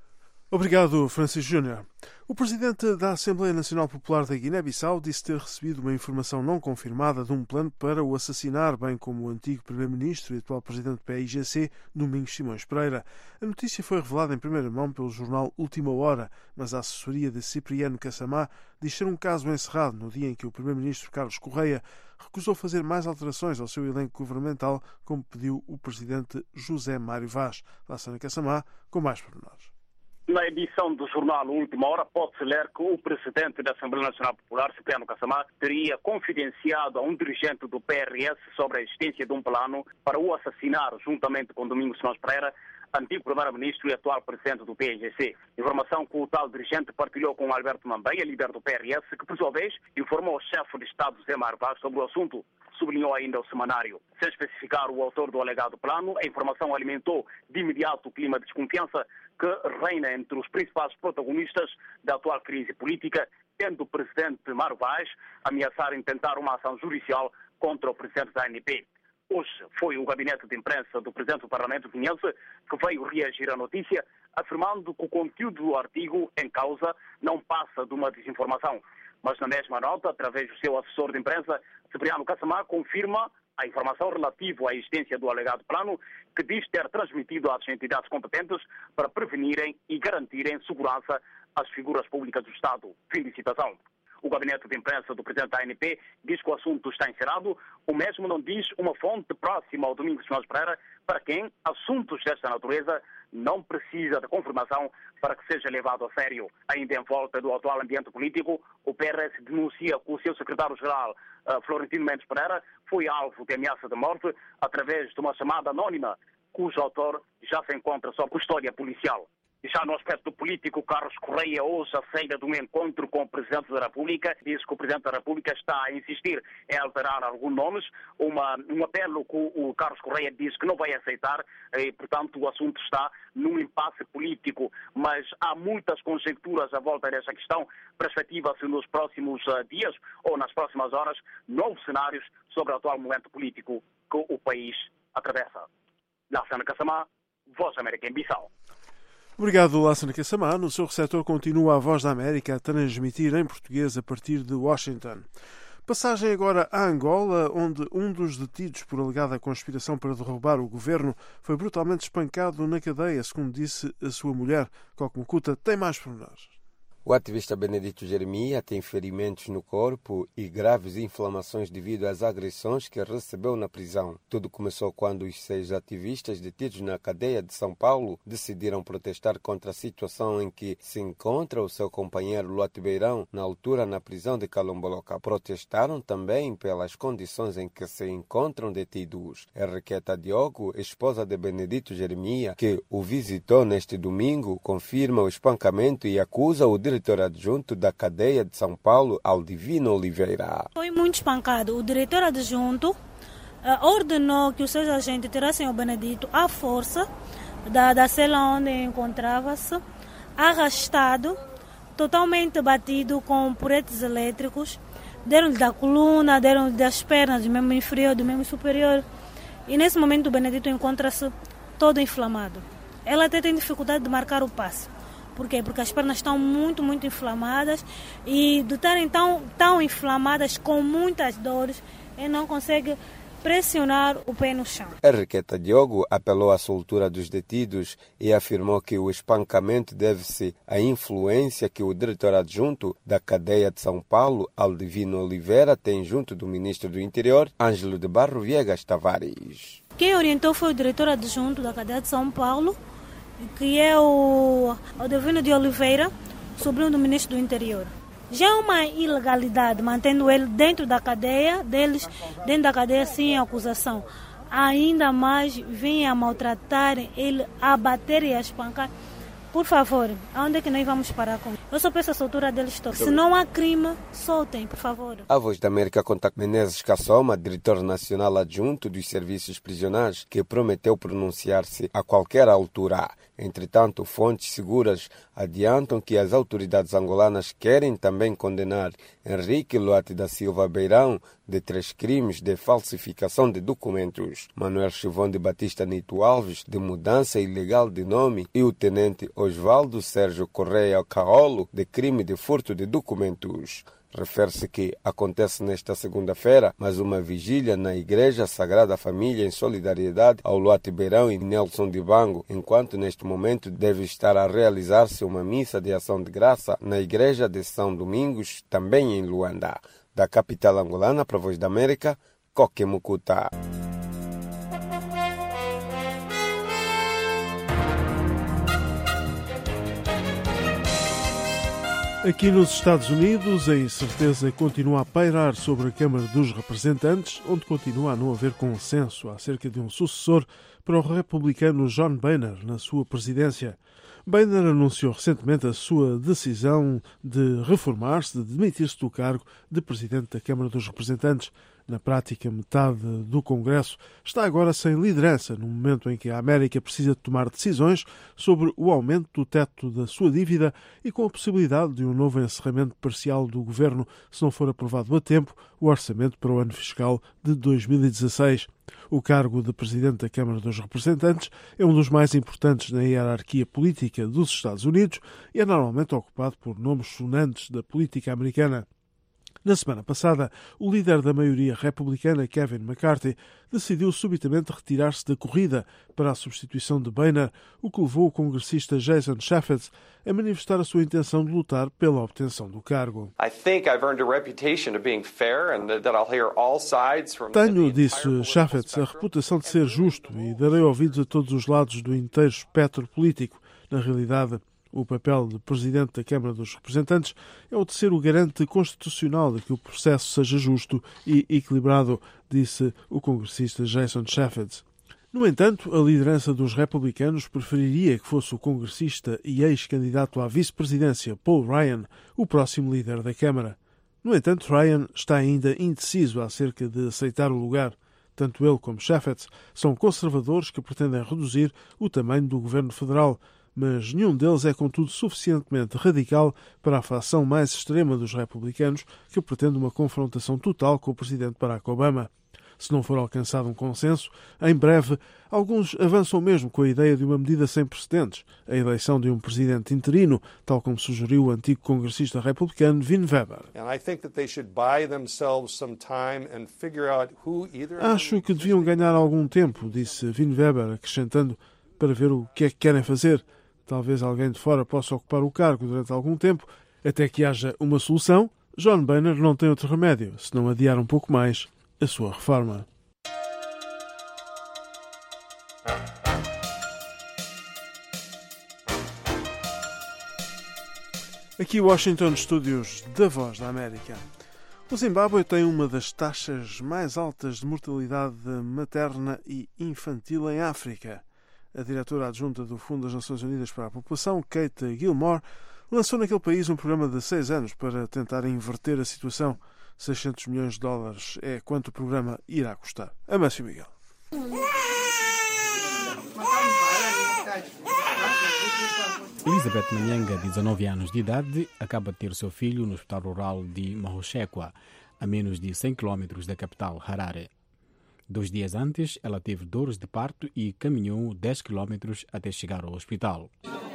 Speaker 21: Obrigado, Francisco Júnior. O presidente da Assembleia Nacional Popular da Guiné-Bissau disse ter recebido uma informação não confirmada de um plano para o assassinar, bem como o antigo primeiro-ministro e atual presidente do P A I G C, Domingos Simões Pereira. A notícia foi revelada em primeira mão pelo jornal Última Hora, mas a assessoria de Cipriano Kassamá diz ser um caso encerrado no dia em que o primeiro-ministro Carlos Correia recusou fazer mais alterações ao seu elenco governamental, como pediu o presidente José Mário Vaz. Lassana Kassamá, com mais pormenores.
Speaker 4: Na edição do jornal Última Hora, pode-se ler que o presidente da Assembleia Nacional Popular, Cipriano Kassamá, teria confidenciado a um dirigente do P R S sobre a existência de um plano para o assassinar, juntamente com Domingos Simões Pereira, antigo primeiro-ministro e atual presidente do P A I G C. Informação que o tal dirigente partilhou com Alberto Mambeia, líder do P R S, que, por sua vez, informou o chefe de Estado, José Mário Vaz, sobre o assunto. Sublinhou ainda o semanário. Sem especificar o autor do alegado plano, a informação alimentou de imediato o clima de desconfiança que reina entre os principais protagonistas da atual crise política, tendo o presidente Mário Vaz ameaçar intentar uma ação judicial contra o presidente da A N P. Hoje foi o gabinete de imprensa do presidente do Parlamento guineense que veio reagir à notícia, afirmando que o conteúdo do artigo em causa não passa de uma desinformação. Mas na mesma nota, através do seu assessor de imprensa, Cipriano Kassamá confirma a informação relativa à existência do alegado plano, que diz ter transmitido às entidades competentes para prevenirem e garantirem segurança às figuras públicas do Estado. Fim de citação. O gabinete de imprensa do presidente da A N P diz que o assunto está encerrado. O mesmo não diz uma fonte próxima ao Domingos Simões Pereira, para quem assuntos desta natureza não precisa de confirmação para que seja levado a sério. Ainda em volta do atual ambiente político, o P R S denuncia que o seu secretário-geral, uh, Florentino Mendes Pereira, foi alvo de ameaça de morte através de uma chamada anónima, cujo autor já se encontra sob custódia policial. E já no aspecto político, Carlos Correia hoje aceita de um encontro com o Presidente da República. Diz que o Presidente da República está a insistir em alterar alguns nomes. Uma, um apelo que o Carlos Correia diz que não vai aceitar e, portanto, o assunto está num impasse político. Mas há muitas conjecturas à volta desta questão. Perspectiva-se nos próximos uh, dias ou nas próximas horas novos cenários sobre o atual momento político que o país atravessa. Lassana Kassamá, Voz da América em Bissau.
Speaker 21: Obrigado, Lassana Kassamá. No seu receptor continua a Voz da América a transmitir em português a partir de Washington. Passagem agora a Angola, onde um dos detidos por alegada conspiração para derrubar o governo foi brutalmente espancado na cadeia, segundo disse a sua mulher. Coco Mucuta tem mais pormenores.
Speaker 7: O ativista Benedito Jeremias tem ferimentos no corpo e graves inflamações devido às agressões que recebeu na prisão. Tudo começou quando os seis ativistas detidos na cadeia de São Paulo decidiram protestar contra a situação em que se encontra o seu companheiro Luati Beirão, na altura na prisão de Calomboloca. Protestaram também pelas condições em que se encontram detidos. Henriqueta Diogo, esposa de Benedito Jeremias, que o visitou neste domingo, confirma o espancamento e acusa o diretor adjunto da cadeia de São Paulo, Aldivino Oliveira.
Speaker 8: Foi muito espancado. O diretor adjunto uh, ordenou que os seus agentes tirassem o Benedito à força da, da cela onde encontrava-se, arrastado, totalmente batido com puretes elétricos. Deram-lhe da coluna, deram-lhe das pernas, do membro inferior, do membro superior. E nesse momento o Benedito encontra-se todo inflamado. Ela até tem dificuldade de marcar o passo. Por quê? Porque as pernas estão muito, muito inflamadas e de estarem tão, tão inflamadas com muitas dores, ele não consegue pressionar o pé no chão.
Speaker 7: Henriqueta Diogo apelou à soltura dos detidos e afirmou que o espancamento deve-se à influência que o diretor adjunto da cadeia de São Paulo, Aldivino Oliveira, tem junto do ministro do Interior, Ângelo de Barro Viegas Tavares.
Speaker 8: Quem orientou foi o diretor adjunto da cadeia de São Paulo, que é o Aldivino de Oliveira, sobrinho do ministro do Interior. Já é uma ilegalidade, mantendo ele dentro da cadeia, deles, dentro da cadeia sem acusação. Ainda mais vinha a maltratar ele, a bater e a espancar. Por favor, aonde é que nós vamos parar com isso? Eu só peço a soltura deles todos. Se não há crime, soltem, por favor.
Speaker 7: A Voz da América contacta Menezes Cassoma, diretor nacional adjunto dos serviços prisionais, que prometeu pronunciar-se a qualquer altura. Entretanto, fontes seguras adiantam que as autoridades angolanas querem também condenar Henrique Luati da Silva Beirão, de três crimes de falsificação de documentos. Manuel Chivon de Batista Nito Alves, de mudança ilegal de nome, e o tenente Osvaldo Sérgio Correia Caolo, de crime de furto de documentos. Refere-se que acontece nesta segunda-feira mais uma vigília na Igreja Sagrada Família em solidariedade ao Luati Beirão e Nelson Dibango, enquanto neste momento deve estar a realizar-se uma missa de ação de graça na Igreja de São Domingos, também em Luanda. Da capital angolana para a Voz da América, Coque Mucuta.
Speaker 21: Aqui nos Estados Unidos, a incerteza continua a pairar sobre a Câmara dos Representantes, onde continua a não haver consenso acerca de um sucessor para o republicano John Boehner na sua presidência. Boehner anunciou recentemente a sua decisão de reformar-se, de demitir-se do cargo de presidente da Câmara dos Representantes. Na prática, metade do Congresso está agora sem liderança, no momento em que a América precisa de tomar decisões sobre o aumento do teto da sua dívida e com a possibilidade de um novo encerramento parcial do governo, se não for aprovado a tempo o orçamento para o ano fiscal de dois mil e dezasseis. O cargo de presidente da Câmara dos Representantes é um dos mais importantes na hierarquia política dos Estados Unidos e é normalmente ocupado por nomes sonantes da política americana. Na semana passada, o líder da maioria republicana, Kevin McCarthy, decidiu subitamente retirar-se da corrida para a substituição de Boehner, o que levou o congressista Jason Chaffetz a manifestar a sua intenção de lutar pela obtenção do cargo. Tenho, disse Chaffetz, a reputação de ser justo e darei ouvidos a todos os lados do inteiro espectro político. Na realidade, o papel de presidente da Câmara dos Representantes é o de ser o garante constitucional de que o processo seja justo e equilibrado, disse o congressista Jason Chaffetz. No entanto, a liderança dos republicanos preferiria que fosse o congressista e ex-candidato à vice-presidência Paul Ryan o próximo líder da Câmara. No entanto, Ryan está ainda indeciso acerca de aceitar o lugar. Tanto ele como Chaffetz são conservadores que pretendem reduzir o tamanho do governo federal, mas nenhum deles é, contudo, suficientemente radical para a facção mais extrema dos republicanos, que pretende uma confrontação total com o presidente Barack Obama. Se não for alcançado um consenso, em breve, alguns avançam mesmo com a ideia de uma medida sem precedentes, a eleição de um presidente interino, tal como sugeriu o antigo congressista republicano Vin Weber. Acho que deviam ganhar algum tempo, disse Vin Weber, acrescentando, para ver o que é que querem fazer. Talvez alguém de fora possa ocupar o cargo durante algum tempo, até que haja uma solução. John Boehner não tem outro remédio, senão adiar um pouco mais a sua reforma. Aqui Washington, estúdios da Voz da América. O Zimbábue tem uma das taxas mais altas de mortalidade materna e infantil em África. A diretora adjunta do Fundo das Nações Unidas para a População, Kate Gilmore, lançou naquele país um programa de seis anos para tentar inverter a situação. seiscentos milhões de dólares é quanto o programa irá custar. Amâncio Miguel.
Speaker 9: Elizabeth Manyanga, de dezanove anos de idade, acaba de ter seu filho no hospital rural de Mahotshekwa, a menos de cem quilómetros da capital, Harare. Dois dias antes, ela teve dores de parto e caminhou dez quilómetros até chegar ao hospital.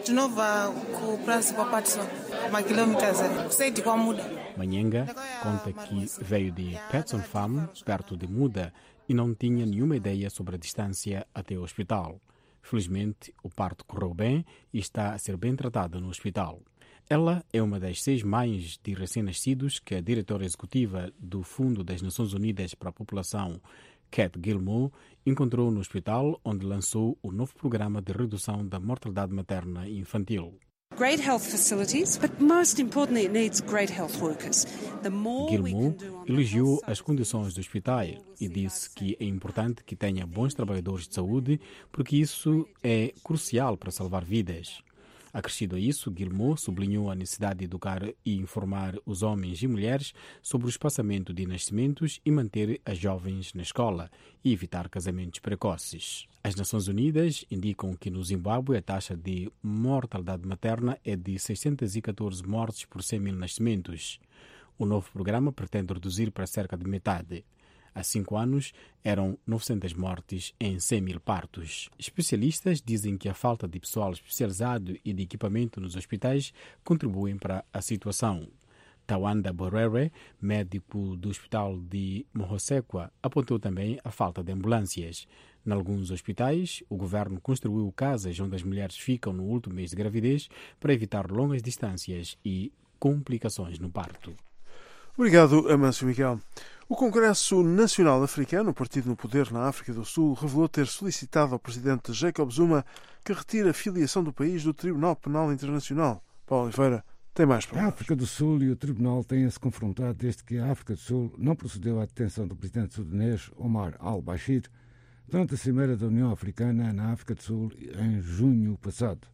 Speaker 9: Manyanga conta que veio de Petson Farm, perto de Muda, e não tinha nenhuma ideia sobre a distância até o hospital. Felizmente, o parto correu bem e está a ser bem tratada no hospital. Ela é uma das seis mães de recém-nascidos que a diretora executiva do Fundo das Nações Unidas para a População, Kate Gilmore, encontrou no hospital, onde lançou o novo programa de redução da mortalidade materna e infantil.
Speaker 11: Great health facilities, but most importantly, it needs great health workers. The more
Speaker 9: Gilmore elogiou as condições do hospital e disse que é importante que tenha bons trabalhadores de saúde, porque isso é crucial para salvar vidas. Acrescido a isso, Gilmore sublinhou a necessidade de educar e informar os homens e mulheres sobre o espaçamento de nascimentos e manter as jovens na escola e evitar casamentos precoces. As Nações Unidas indicam que no Zimbábue a taxa de mortalidade materna é de seiscentas e catorze mortes por cem mil nascimentos. O novo programa pretende reduzir para cerca de metade. Há cinco anos, eram novecentas mortes em cem mil partos. Especialistas dizem que a falta de pessoal especializado e de equipamento nos hospitais contribuem para a situação. Tawanda Borere, médico do Hospital de Mohosekwa, apontou também a falta de ambulâncias. Em alguns hospitais, o governo construiu casas onde as mulheres ficam no último mês de gravidez para evitar longas distâncias e complicações no parto.
Speaker 21: Obrigado, Amâncio Miguel. O Congresso Nacional Africano, o partido no poder na África do Sul, revelou ter solicitado ao presidente Jacob Zuma que retire a filiação do país do Tribunal Penal Internacional. Paulo Oliveira tem mais palavras.
Speaker 10: A África do Sul e o Tribunal têm-se confrontado desde que a África do Sul não procedeu à detenção do presidente sudanês Omar al-Bashir durante a Cimeira da União Africana na África do Sul em junho passado.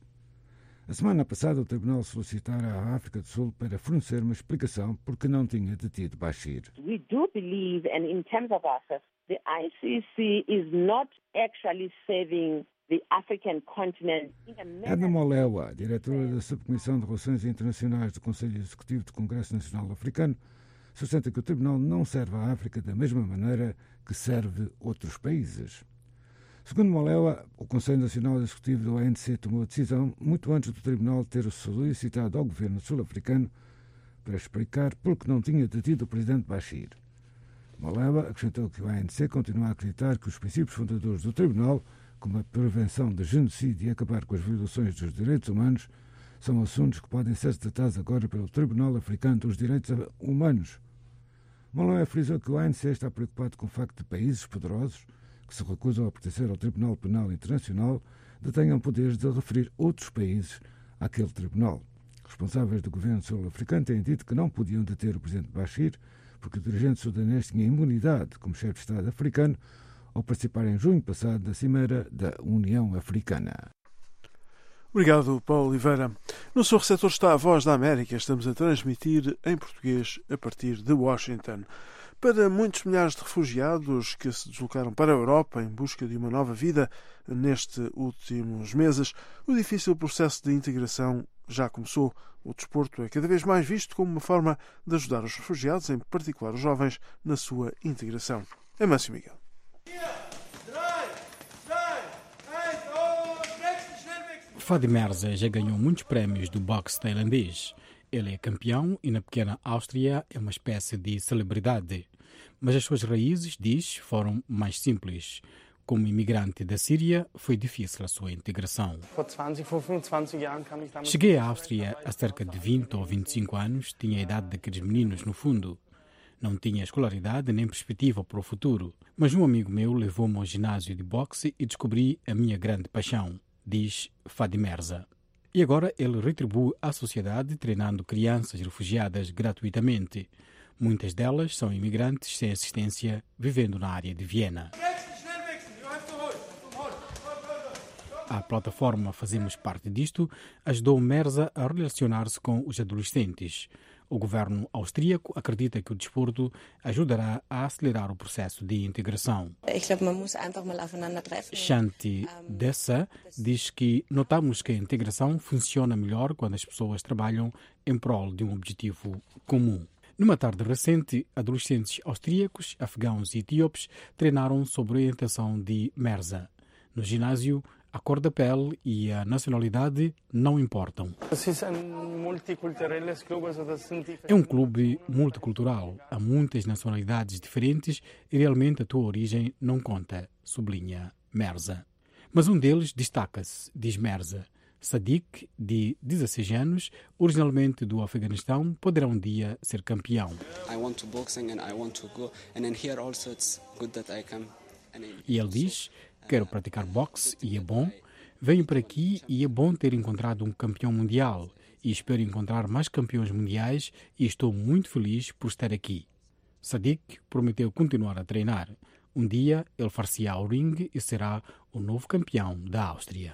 Speaker 10: A semana passada, o Tribunal solicitara à África do Sul para fornecer uma explicação porque não tinha detido Bashir.
Speaker 12: We do believe, and in terms of ourselves, the I C C is not actually serving the African continent.
Speaker 10: Edna Molewa, diretora da Subcomissão de Relações Internacionais do Conselho Executivo do Congresso Nacional Africano, sustenta que o Tribunal não serve à África da mesma maneira que serve outros países. Segundo Molewa, o Conselho Nacional Executivo do A N C tomou a decisão muito antes do Tribunal ter solicitado ao governo sul-africano para explicar por que não tinha detido o presidente Bashir. Molewa acrescentou que o A N C continua a acreditar que os princípios fundadores do Tribunal, como a prevenção de genocídio e acabar com as violações dos direitos humanos, são assuntos que podem ser tratados agora pelo Tribunal Africano dos Direitos Humanos. Molewa frisou que o A N C está preocupado com o facto de países poderosos que se recusam a pertencer ao Tribunal Penal Internacional detenham poderes de referir outros países àquele tribunal. Responsáveis do governo sul-africano têm dito que não podiam deter o presidente Bashir porque o dirigente sudanês tinha imunidade como chefe de Estado africano ao participar em junho passado da Cimeira da União Africana.
Speaker 21: Obrigado, Paulo Oliveira. No seu receptor está a Voz da América. Estamos a transmitir em português a partir de Washington. Para muitos milhares de refugiados que se deslocaram para a Europa em busca de uma nova vida nestes últimos meses, o difícil processo de integração já começou. O desporto é cada vez mais visto como uma forma de ajudar os refugiados, em particular os jovens, na sua integração. Amâncio Miguel.
Speaker 9: Fadi Merza já ganhou muitos prémios do boxe tailandês. Ele é campeão e na pequena Áustria é uma espécie de celebridade. Mas as suas raízes, diz, foram mais simples. Como imigrante da Síria, foi difícil a sua integração. Cheguei à Áustria há cerca de vinte ou vinte e cinco anos, tinha a idade daqueles meninos no fundo. Não tinha escolaridade nem perspectiva para o futuro. Mas um amigo meu levou-me ao ginásio de boxe e descobri a minha grande paixão, diz Fadi Merza. E agora ele retribui à sociedade treinando crianças refugiadas gratuitamente. Muitas delas são imigrantes sem assistência, vivendo na área de Viena. A plataforma Fazemos Parte Disto ajudou Merza a relacionar-se com os adolescentes. O governo austríaco acredita que o desporto ajudará a acelerar o processo de integração. Shanti Dessa diz que notamos que a integração funciona melhor quando as pessoas trabalham em prol de um objetivo comum. Numa tarde recente, adolescentes austríacos, afegãos e etíopes treinaram sob orientação de Merza. No ginásio, a cor da pele e a nacionalidade não importam. É um clube multicultural. Há muitas nacionalidades diferentes e realmente a tua origem não conta, sublinha Merza. Mas um deles destaca-se, diz Merza. Sadiq, de dezesseis anos, originalmente do Afeganistão, poderá um dia ser campeão. E ele diz: quero praticar boxe e é bom. Venho para aqui e é bom ter encontrado um campeão mundial e espero encontrar mais campeões mundiais e estou muito feliz por estar aqui. Sadiq prometeu continuar a treinar. Um dia ele far-se-á ao ringue e será o novo campeão da Áustria.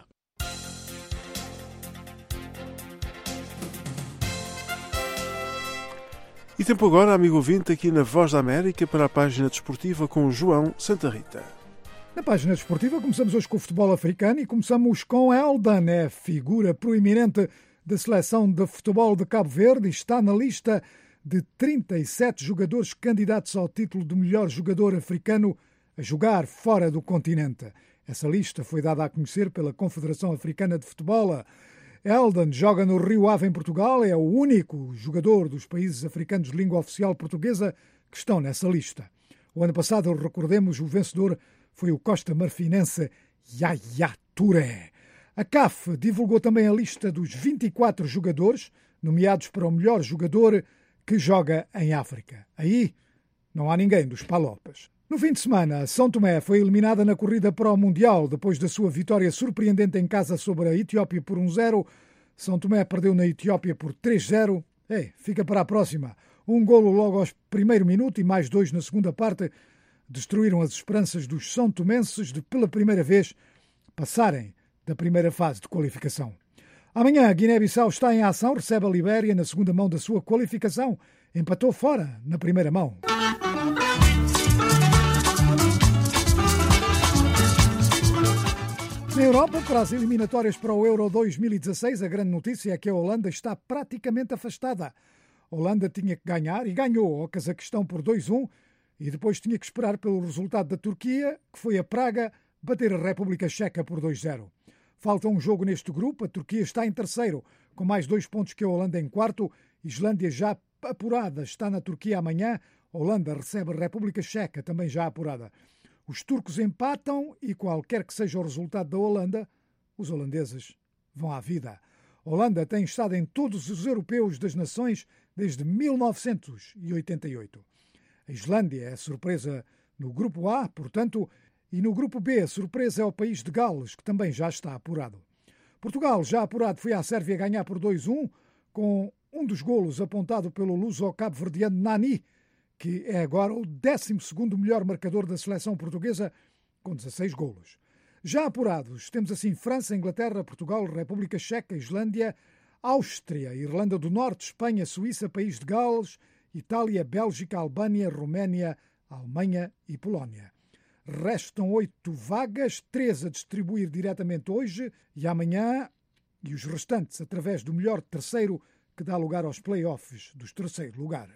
Speaker 21: E tempo agora, amigo ouvinte, aqui na Voz da América para a página desportiva com o João Santa Rita.
Speaker 2: Na página desportiva começamos hoje com o futebol africano e começamos com Eldan, é figura proeminente da seleção de futebol de Cabo Verde e está na lista de trinta e sete jogadores candidatos ao título de melhor jogador africano a jogar fora do continente. Essa lista foi dada a conhecer pela Confederação Africana de Futebol. Eldon joga no Rio Ave, em Portugal. É o único jogador dos países africanos de língua oficial portuguesa que estão nessa lista. O ano passado, recordemos, o vencedor foi o costa-marfinense Yaya Touré. A C A F divulgou também a lista dos vinte e quatro jogadores nomeados para o melhor jogador que joga em África. Aí não há ninguém dos Palopas. No fim de semana, São Tomé foi eliminada na corrida para o Mundial depois da sua vitória surpreendente em casa sobre a Etiópia por um zero. São Tomé perdeu na Etiópia por três zero. Ei, fica para a próxima. Um golo logo aos primeiro minuto e mais dois na segunda parte destruíram as esperanças dos são tomenses de, pela primeira vez, passarem da primeira fase de qualificação. Amanhã, a Guiné-Bissau está em ação, recebe a Libéria na segunda mão da sua qualificação. Empatou fora na primeira mão. Na Europa, para as eliminatórias para o Euro dois mil e dezasseis, a grande notícia é que a Holanda está praticamente afastada. A Holanda tinha que ganhar e ganhou ao Cazaquistão por dois a um e depois tinha que esperar pelo resultado da Turquia, que foi a Praga, bater a República Checa por dois a zero. Falta um jogo neste grupo, a Turquia está em terceiro, com mais dois pontos que a Holanda em quarto. Islândia já apurada está na Turquia amanhã. A Holanda recebe a República Checa, também já apurada. Os turcos empatam e qualquer que seja o resultado da Holanda, os holandeses vão à vida. A Holanda tem estado em todos os europeus das nações desde mil novecentos e oitenta e oito. A Islândia é a surpresa no grupo A, portanto, e no grupo B a surpresa é o país de Gales, que também já está apurado. Portugal, já apurado, foi à Sérvia ganhar por dois a um, com um dos golos apontado pelo luso-cabo-verdiano Nani, que é agora o décimo segundo melhor marcador da seleção portuguesa, com dezasseis golos. Já apurados, temos assim França, Inglaterra, Portugal, República Checa, Islândia, Áustria, Irlanda do Norte, Espanha, Suíça, País de Gales, Itália, Bélgica, Albânia, Roménia, Alemanha e Polónia. Restam oito vagas, três a distribuir diretamente hoje e amanhã, e os restantes através do melhor terceiro, que dá lugar aos play-offs dos terceiros lugares.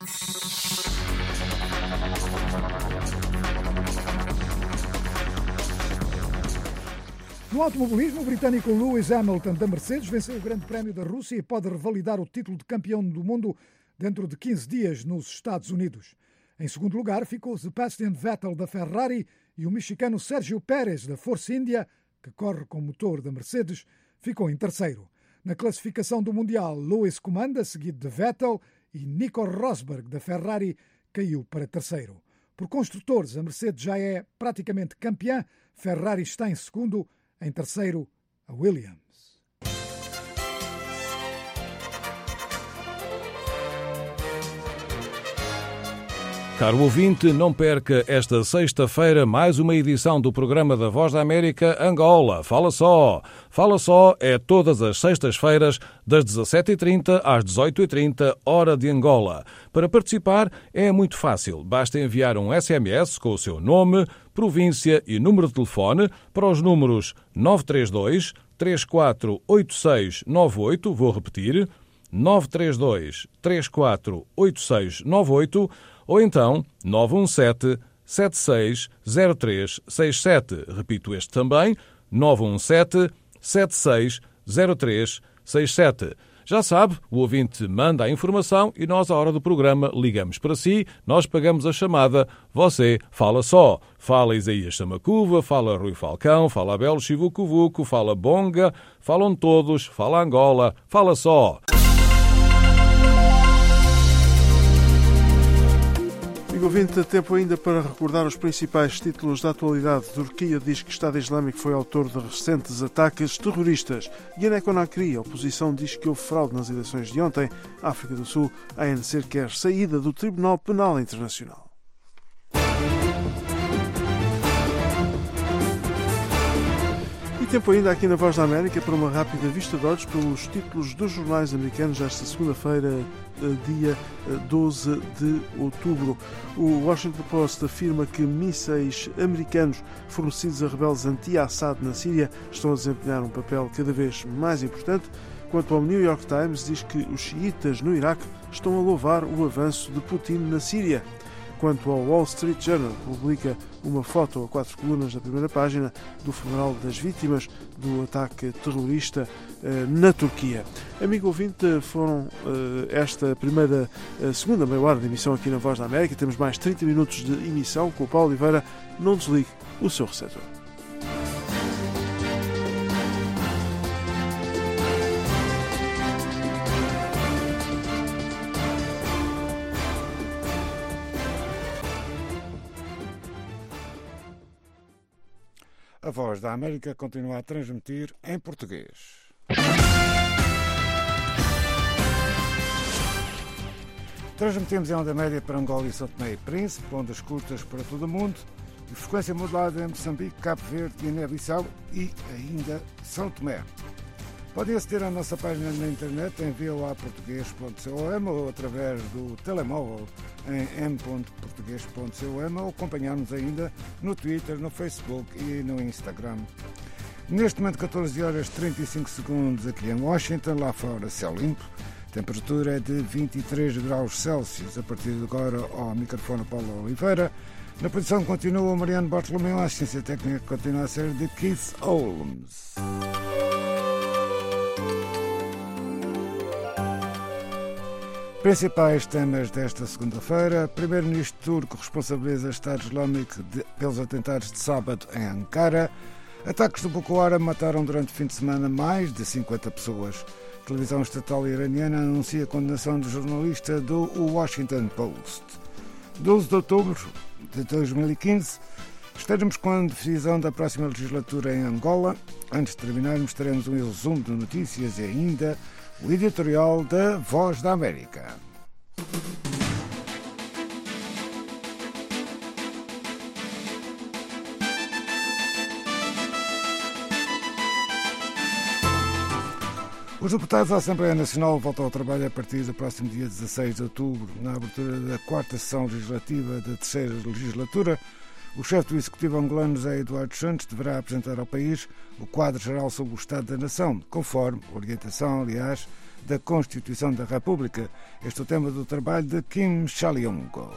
Speaker 2: No automobilismo, o britânico Lewis Hamilton da Mercedes venceu o Grande Prémio da Rússia e pode revalidar o título de campeão do mundo dentro de quinze dias nos Estados Unidos. Em segundo lugar ficou Sebastian Vettel da Ferrari e o mexicano Sergio Pérez da Force India, que corre com o motor da Mercedes, ficou em terceiro. Na classificação do Mundial, Lewis comanda, seguido de Vettel, e Nico Rosberg da Ferrari caiu para terceiro. Por construtores, a Mercedes já é praticamente campeã, Ferrari está em segundo, em terceiro, a Williams.
Speaker 13: Caro ouvinte, não perca esta sexta-feira mais uma edição do programa da Voz da América Angola. Fala só! Fala só é todas as sextas-feiras, das dezassete e trinta às dezoito e trinta, hora de Angola. Para participar é muito fácil. Basta enviar um S M S com o seu nome, província e número de telefone para os números nove três dois, três quatro oito seis nove oito, vou repetir, nove três dois, três quatro oito seis nove oito, ou então nove um sete, sete seis zero três seis sete. Repito este também, nove um sete, sete seis zero três seis sete. Já sabe, o ouvinte manda a informação e nós, à hora do programa, ligamos para si, nós pagamos a chamada, você fala só. Fala Isaías Samacuva, fala Rui Falcão, fala Abel Chivucuvuco, fala Bonga, falam todos, fala Angola, fala só.
Speaker 21: Amigo ouvinte, tempo ainda para recordar os principais títulos da atualidade. Turquia diz que o Estado Islâmico foi autor de recentes ataques terroristas. Guiné-Conakry, a oposição diz que houve fraude nas eleições de ontem. África do Sul, a A N C quer saída do Tribunal Penal Internacional. E tempo ainda aqui na Voz da América para uma rápida vista de olhos pelos títulos dos jornais americanos desta segunda-feira, dia doze de outubro. O Washington Post afirma que mísseis americanos fornecidos a rebeldes anti-Assad na Síria estão a desempenhar um papel cada vez mais importante. Quanto ao New York Times, diz que os xiitas no Iraque estão a louvar o avanço de Putin na Síria. Quanto ao Wall Street Journal, publica uma foto a quatro colunas na primeira página do funeral das vítimas do ataque terrorista eh, na Turquia. Amigo ouvinte, foram eh, esta primeira, eh, segunda meia hora de emissão aqui na Voz da América. Temos mais trinta minutos de emissão com o Paulo Oliveira. Não desligue o seu receptor.
Speaker 10: A Voz da América continua a transmitir em português. Transmitimos em onda média para Angola e São Tomé e Príncipe, ondas curtas para todo o mundo, e frequência modulada em Moçambique, Cabo Verde, Guiné-Bissau e ainda São Tomé. Podem aceder à nossa página na internet em v o a português ponto com ou através do telemóvel em m ponto português ponto com ou acompanhar-nos ainda no Twitter, no Facebook e no Instagram. Neste momento, catorze horas e trinta e cinco segundos aqui em Washington, lá fora céu limpo, temperatura é de vinte e três graus Celsius. A partir de agora, ao microfone Paulo Oliveira. Na produção continua o Mariano Bartolomeu, a assistência técnica continua a ser de Keith Holmes. Principais temas desta segunda-feira. Primeiro-Ministro turco responsabiliza o Estado Islâmico de, pelos atentados de sábado em Ankara. Ataques do Boko Haram mataram durante o fim de semana mais de cinquenta pessoas. A televisão estatal iraniana anuncia a condenação do jornalista do Washington Post. doze de outubro de dois mil e quinze, estaremos com a decisão da próxima legislatura em Angola. Antes de terminarmos, teremos um resumo de notícias e ainda o editorial da Voz da América. Os deputados da Assembleia Nacional voltam ao trabalho a partir do próximo dia dezasseis de outubro. Na abertura da quarta sessão legislativa da terceira legislatura, o chefe do Executivo angolano, José Eduardo Santos, deverá apresentar ao país o quadro geral sobre o Estado da Nação, conforme orientação, aliás, da Constituição da República. Este é o tema do trabalho de Kim Chaliongo.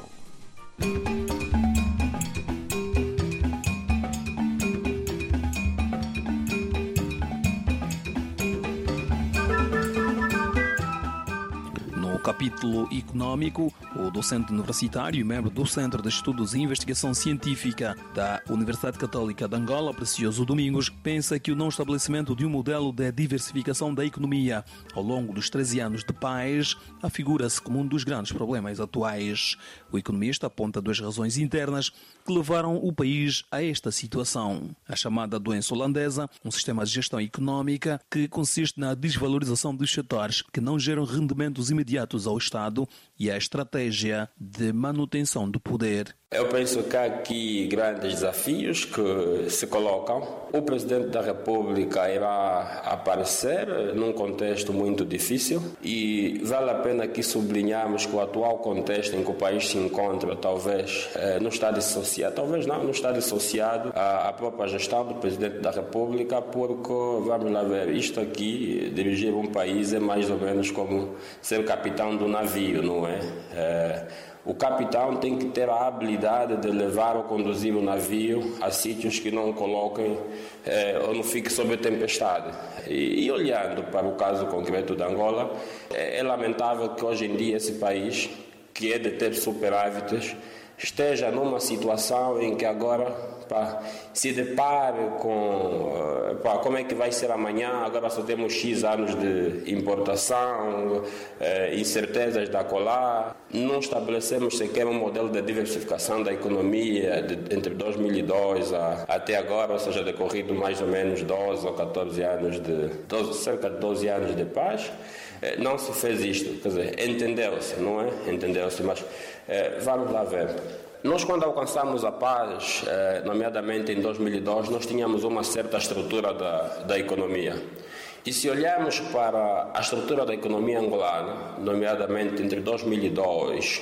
Speaker 14: No capítulo econômico, o docente universitário e membro do Centro de Estudos e Investigação Científica da Universidade Católica de Angola, Precioso Domingos, pensa que o não estabelecimento de um modelo de diversificação da economia ao longo dos treze anos de paz afigura-se como um dos grandes problemas atuais. O economista aponta duas razões internas que levaram o país a esta situação. A chamada doença holandesa, um sistema de gestão económica que consiste na desvalorização dos setores que não geram rendimentos imediatos ao Estado e a estratégia de manutenção do poder.
Speaker 16: Eu penso que há aqui grandes desafios que se colocam. O Presidente da República irá aparecer num contexto muito difícil e vale a pena aqui sublinharmos que o atual contexto em que o país se encontra talvez eh, não está dissociado, talvez não, não está dissociado à, à própria gestão do Presidente da República, porque, vamos lá ver, isto aqui, dirigir um país é mais ou menos como ser capitão do navio, não é? é O capitão tem que ter a habilidade de levar ou conduzir o navio a sítios que não coloquem eh, ou não fique sob tempestade. E, e olhando para o caso concreto de Angola, é, é lamentável que hoje em dia esse país, que é de ter superávites, esteja numa situação em que agora pá, se depare com pá, como é que vai ser amanhã. Agora só temos X anos de importação, eh, incertezas da colar. Não estabelecemos sequer um modelo de diversificação da economia de, entre dois mil e dois a, até agora, ou seja, decorrido mais ou menos doze ou catorze anos de doze, cerca de doze anos de paz. Eh, não se fez isto, quer dizer, entendeu-se, não é? Entendeu-se, mas eh, vamos lá ver. Nós, quando alcançamos a paz, eh, nomeadamente em dois mil e dois, nós tínhamos uma certa estrutura da, da economia. E se olharmos para a estrutura da economia angolana, nomeadamente entre dois mil e dois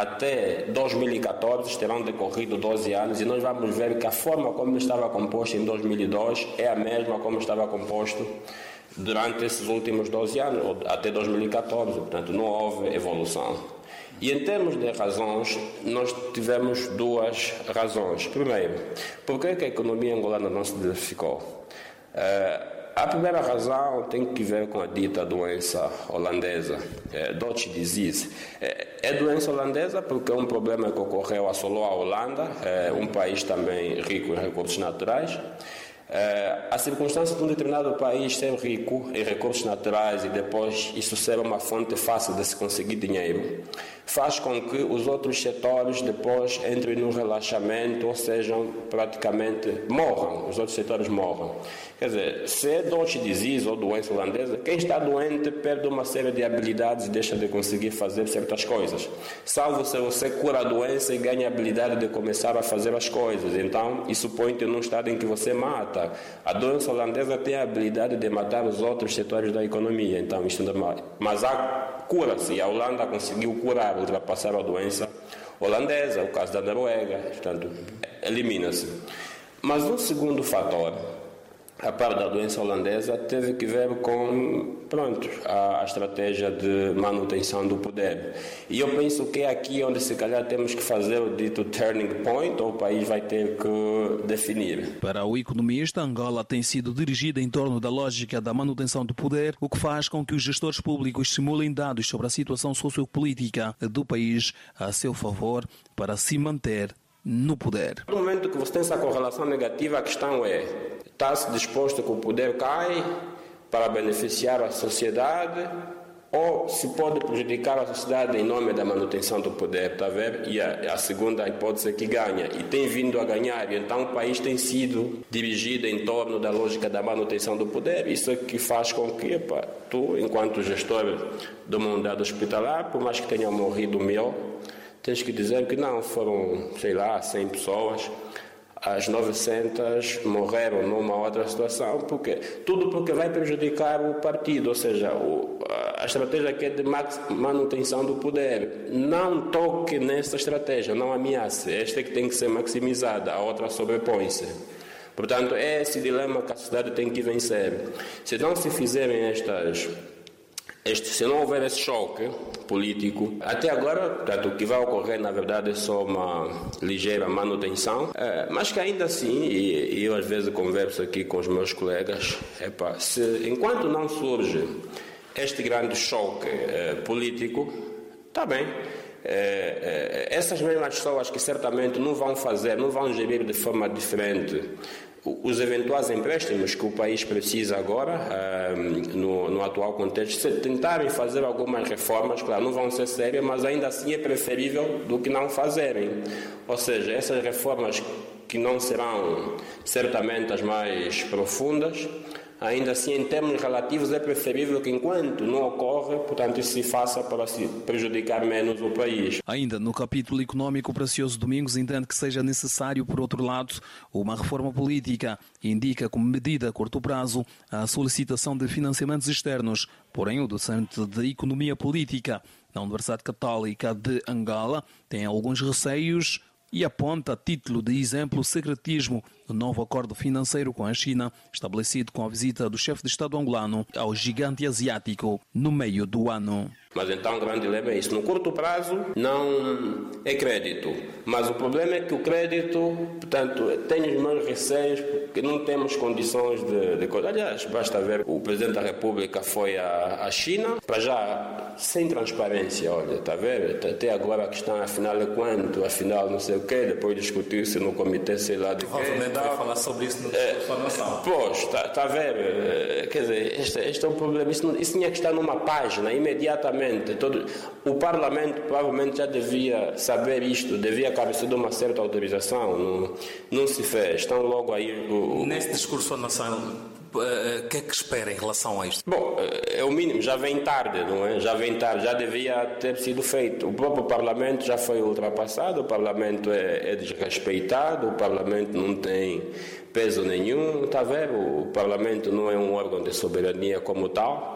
Speaker 16: até dois mil e catorze, terão decorrido doze anos, e nós vamos ver que a forma como estava composto em dois mil e dois é a mesma como estava composto durante esses últimos doze anos, ou até dois mil e catorze, portanto não houve evolução. E em termos de razões, nós tivemos duas razões. Primeiro, por que a economia angolana não se diversificou? Uh, a primeira razão tem que ver com a dita doença holandesa, é, Dutch disease. É, é doença holandesa porque é um problema que ocorreu, assolou a Holanda, é, um país também rico em recursos naturais. Uh, a circunstância de um determinado país ser rico em recursos naturais e depois isso ser uma fonte fácil de se conseguir dinheiro faz com que os outros setores depois entrem num relaxamento, ou sejam, praticamente morram, os outros setores morram. Quer dizer, se é Dutch disease ou doença holandesa, quem está doente perde uma série de habilidades e deixa de conseguir fazer certas coisas, salvo se você cura a doença e ganha a habilidade de começar a fazer as coisas. Então isso põe-te num estado em que você mata. A doença holandesa tem a habilidade de matar os outros setores da economia, então isto é normal. Mas há cura-se, e a Holanda conseguiu curar, ultrapassar a doença holandesa, o caso da Noruega, portanto, elimina-se. Mas um segundo fator, a parte da doença holandesa, teve que ver com, pronto, a, a estratégia de manutenção do poder. E eu penso que é aqui onde se calhar temos que fazer o dito turning point, ou o país vai ter que definir.
Speaker 14: Para o economista, Angola tem sido dirigida em torno da lógica da manutenção do poder, o que faz com que os gestores públicos simulem dados sobre a situação sociopolítica do país a seu favor para se manter no poder.
Speaker 16: No momento que você tem essa correlação negativa, a questão é: está-se disposto que o poder cai para beneficiar a sociedade, ou se pode prejudicar a sociedade em nome da manutenção do poder, está a ver? E a, a segunda hipótese é que ganha, e tem vindo a ganhar, e então o país tem sido dirigido em torno da lógica da manutenção do poder. Isso é que faz com que, epa, tu, enquanto gestor de uma unidade hospitalar, por mais que tenha morrido mil, tens que dizer que não, foram, sei lá, cem pessoas, as novecentas morreram numa outra situação, porque tudo porque vai prejudicar o partido, ou seja, o, a estratégia aqui é de manutenção do poder. Não toque nessa estratégia, não ameace. Esta é que tem que ser maximizada, a outra sobrepõe-se. Portanto, é esse dilema que a sociedade tem que vencer. Se não se fizerem estas... Este, se não houver esse choque político, até agora, portanto, o que vai ocorrer, na verdade, é só uma ligeira manutenção, é, mas que ainda assim, e, e eu às vezes converso aqui com os meus colegas, epa, se, enquanto não surge este grande choque é, político, está bem. É, é, essas mesmas pessoas que certamente não vão fazer, não vão gerir de forma diferente os eventuais empréstimos que o país precisa agora, uh, no, no atual contexto, se tentarem fazer algumas reformas, claro, não vão ser sérias, mas ainda assim é preferível do que não fazerem. Ou seja, essas reformas que não serão certamente as mais profundas, ainda assim, em termos relativos, é preferível que, enquanto não ocorre, portanto, isso se faça para se prejudicar menos o país.
Speaker 14: Ainda no capítulo económico, o Precioso Domingos entende que seja necessário, por outro lado, uma reforma política. Indica como medida a curto prazo a solicitação de financiamentos externos. Porém, o docente de Economia Política da Universidade Católica de Angola tem alguns receios e aponta a título de exemplo o secretismo do novo acordo financeiro com a China, estabelecido com a visita do chefe de Estado angolano ao gigante asiático no meio do ano.
Speaker 16: Mas então o grande dilema é isso. No curto prazo não é crédito, mas o problema é que o crédito, portanto, tem os meus receios porque não temos condições de, de coisa. Aliás, basta ver, o Presidente da República foi à, à China, para já sem transparência, olha, está a ver? Até agora a questão, afinal é quanto, afinal não sei o quê, depois discutir-se no comitê, sei lá de quê.
Speaker 15: Vai falar sobre isso no
Speaker 16: é, nação. Pois, está tá a ver? Quer dizer, este, este é um problema. Isso, isso tinha que estar numa página, imediatamente. Todo, o Parlamento provavelmente já devia saber isto, devia carecer de uma certa autorização. Não, não se fez. Estão logo aí. O, o...
Speaker 15: Nesse discurso à nação, o que é que espera em relação a isto?
Speaker 16: Bom, é o mínimo, já vem tarde, não é? Já vem tarde, já devia ter sido feito. O próprio Parlamento já foi ultrapassado, o Parlamento é, é desrespeitado, o Parlamento não tem peso nenhum, está a ver? O Parlamento não é um órgão de soberania como tal.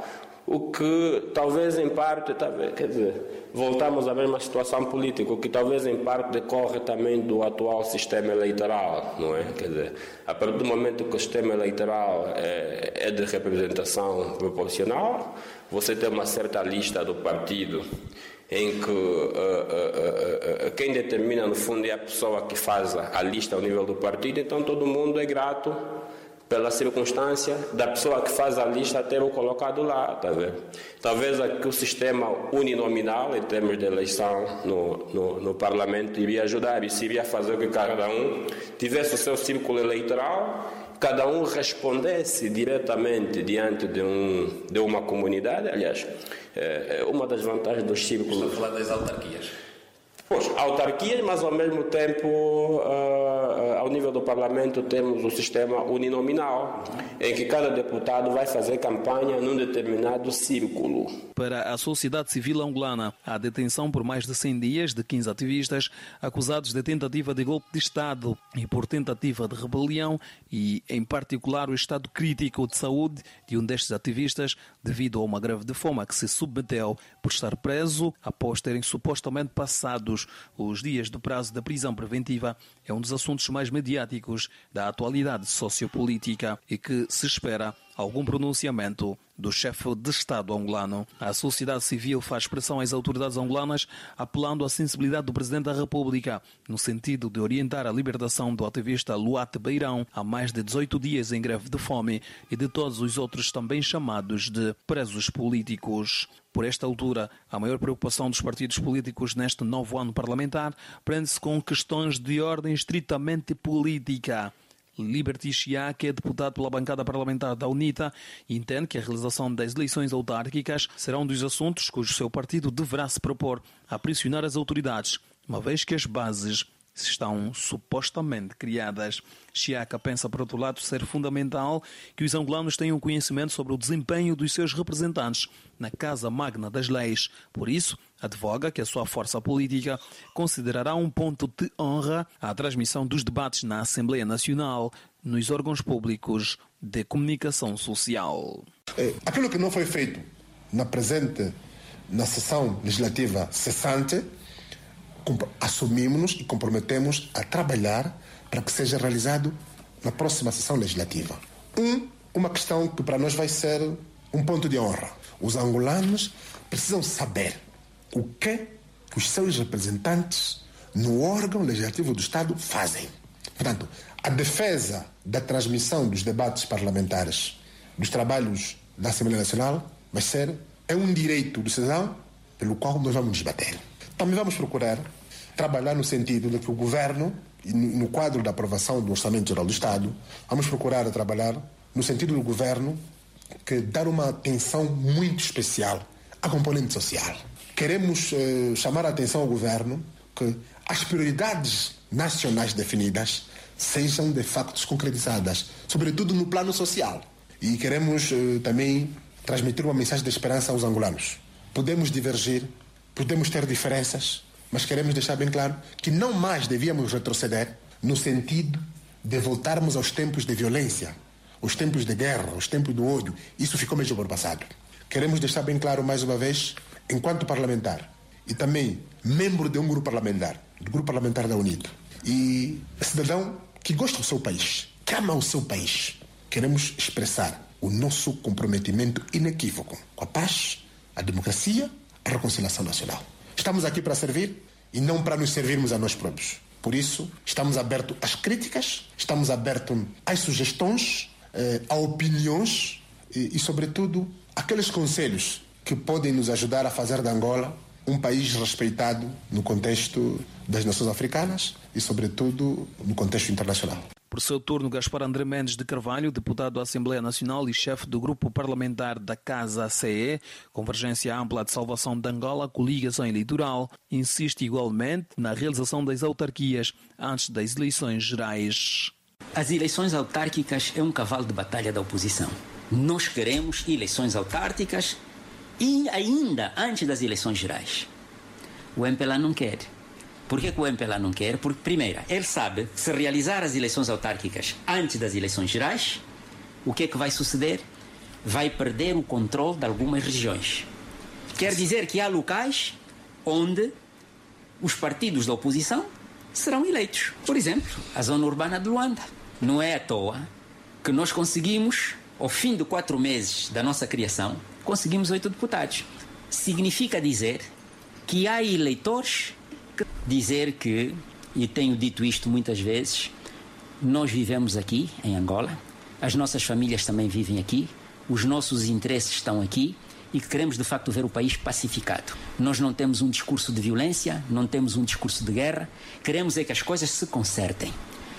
Speaker 16: o que talvez em parte, talvez, quer dizer, voltamos à mesma situação política, o que talvez em parte decorre também do atual sistema eleitoral, não é? Quer dizer, a partir do momento que o sistema eleitoral é, é de representação proporcional, você tem uma certa lista do partido em que uh, uh, uh, uh, quem determina no fundo é a pessoa que faz a lista ao nível do partido, então todo mundo é grato pela circunstância da pessoa que faz a lista ter o colocado lá, tá vendo? Talvez aqui o sistema uninominal, em termos de eleição no, no, no Parlamento, iria ajudar, e iria fazer com que cada um tivesse o seu círculo eleitoral, cada um respondesse diretamente diante de, um, de uma comunidade. Aliás, é uma das vantagens dos círculos...
Speaker 15: Estou a falar das autarquias.
Speaker 16: Pois, autarquias, mas ao mesmo tempo, uh, uh, ao nível do Parlamento, temos o sistema uninominal, em que cada deputado vai fazer campanha num determinado círculo.
Speaker 14: Para a sociedade civil angolana, a detenção por mais de cem dias de quinze ativistas acusados de tentativa de golpe de Estado e por tentativa de rebelião e, em particular, o estado crítico de saúde de um destes ativistas devido a uma greve de fome a que se submeteu por estar preso após terem supostamente passado os dias do prazo da prisão preventiva, é um dos assuntos mais mediáticos da atualidade sociopolítica e que se espera algum pronunciamento do chefe de Estado angolano. A sociedade civil faz pressão às autoridades angolanas, apelando à sensibilidade do Presidente da República, no sentido de orientar a libertação do ativista Luate Beirão, há mais de dezoito dias em greve de fome, e de todos os outros também chamados de presos políticos. Por esta altura, a maior preocupação dos partidos políticos neste novo ano parlamentar prende-se com questões de ordem estritamente política. Liberty Chia, que é deputado pela bancada parlamentar da UNITA, entende que a realização das eleições autárquicas será um dos assuntos cujo seu partido deverá se propor a pressionar as autoridades, uma vez que as bases estão supostamente criadas. Chiaca pensa, por outro lado, ser fundamental que os angolanos tenham conhecimento sobre o desempenho dos seus representantes na Casa Magna das Leis. Por isso, advoga que a sua força política considerará um ponto de honra a transmissão dos debates na Assembleia Nacional, nos órgãos públicos de comunicação social.
Speaker 1: É, aquilo que não foi feito na presente, na sessão legislativa cessante, assumimos-nos e comprometemos a trabalhar para que seja realizado na próxima sessão legislativa. Um, uma questão que para nós vai ser um ponto de honra. Os angolanos precisam saber o que os seus representantes no órgão legislativo do Estado fazem. Portanto, a defesa da transmissão dos debates parlamentares, dos trabalhos da Assembleia Nacional, vai ser, é um direito do cidadão pelo qual nós vamos nos bater. Também vamos procurar trabalhar no sentido de que o Governo, no quadro da aprovação do Orçamento Geral do Estado, vamos procurar trabalhar no sentido do Governo que dar uma atenção muito especial à componente social. Queremos eh, chamar a atenção ao Governo que as prioridades nacionais definidas sejam de facto concretizadas, sobretudo no plano social. E queremos eh, também transmitir uma mensagem de esperança aos angolanos. Podemos divergir, podemos ter diferenças, mas queremos deixar bem claro que não mais devíamos retroceder no sentido de voltarmos aos tempos de violência, os tempos de guerra, os tempos do ódio. Isso ficou mesmo por passado. Queremos deixar bem claro mais uma vez, enquanto parlamentar e também membro de um grupo parlamentar, do grupo parlamentar da UNITA, e cidadão que gosta do seu país, que ama o seu país, queremos expressar o nosso comprometimento inequívoco com a paz, a democracia, a reconciliação nacional. Estamos aqui para servir e não para nos servirmos a nós próprios. Por isso, estamos abertos às críticas, estamos abertos às sugestões, eh, a opiniões e, e, sobretudo, aqueles conselhos que podem nos ajudar a fazer de Angola um país respeitado no contexto das nações africanas e, sobretudo, no contexto internacional.
Speaker 14: Por seu turno, Gaspar André Mendes de Carvalho, deputado da Assembleia Nacional e chefe do grupo parlamentar da Casa C E, Convergência Ampla de Salvação de Angola, coligação eleitoral, insiste igualmente na realização das autarquias antes das eleições gerais.
Speaker 17: As eleições autárquicas é um cavalo de batalha da oposição. Nós queremos eleições autárquicas e ainda antes das eleições gerais. O M P L A não quer. Por que o M P L A não quer? Porque, primeiro, ele sabe que se realizar as eleições autárquicas antes das eleições gerais, o que é que vai suceder? vai perder o controle de algumas regiões. Quer dizer que há locais onde os partidos da oposição serão eleitos. Por exemplo, a zona urbana de Luanda. Não é à toa que nós conseguimos, ao fim de quatro meses da nossa criação, conseguimos oito deputados. Significa dizer que há eleitores que dizer que, e tenho dito isto muitas vezes, nós vivemos aqui em Angola, as nossas famílias também vivem aqui, os nossos interesses estão aqui e que queremos de facto ver o país pacificado. Nós não temos um discurso de violência, não temos um discurso de guerra, queremos é que as coisas se consertem.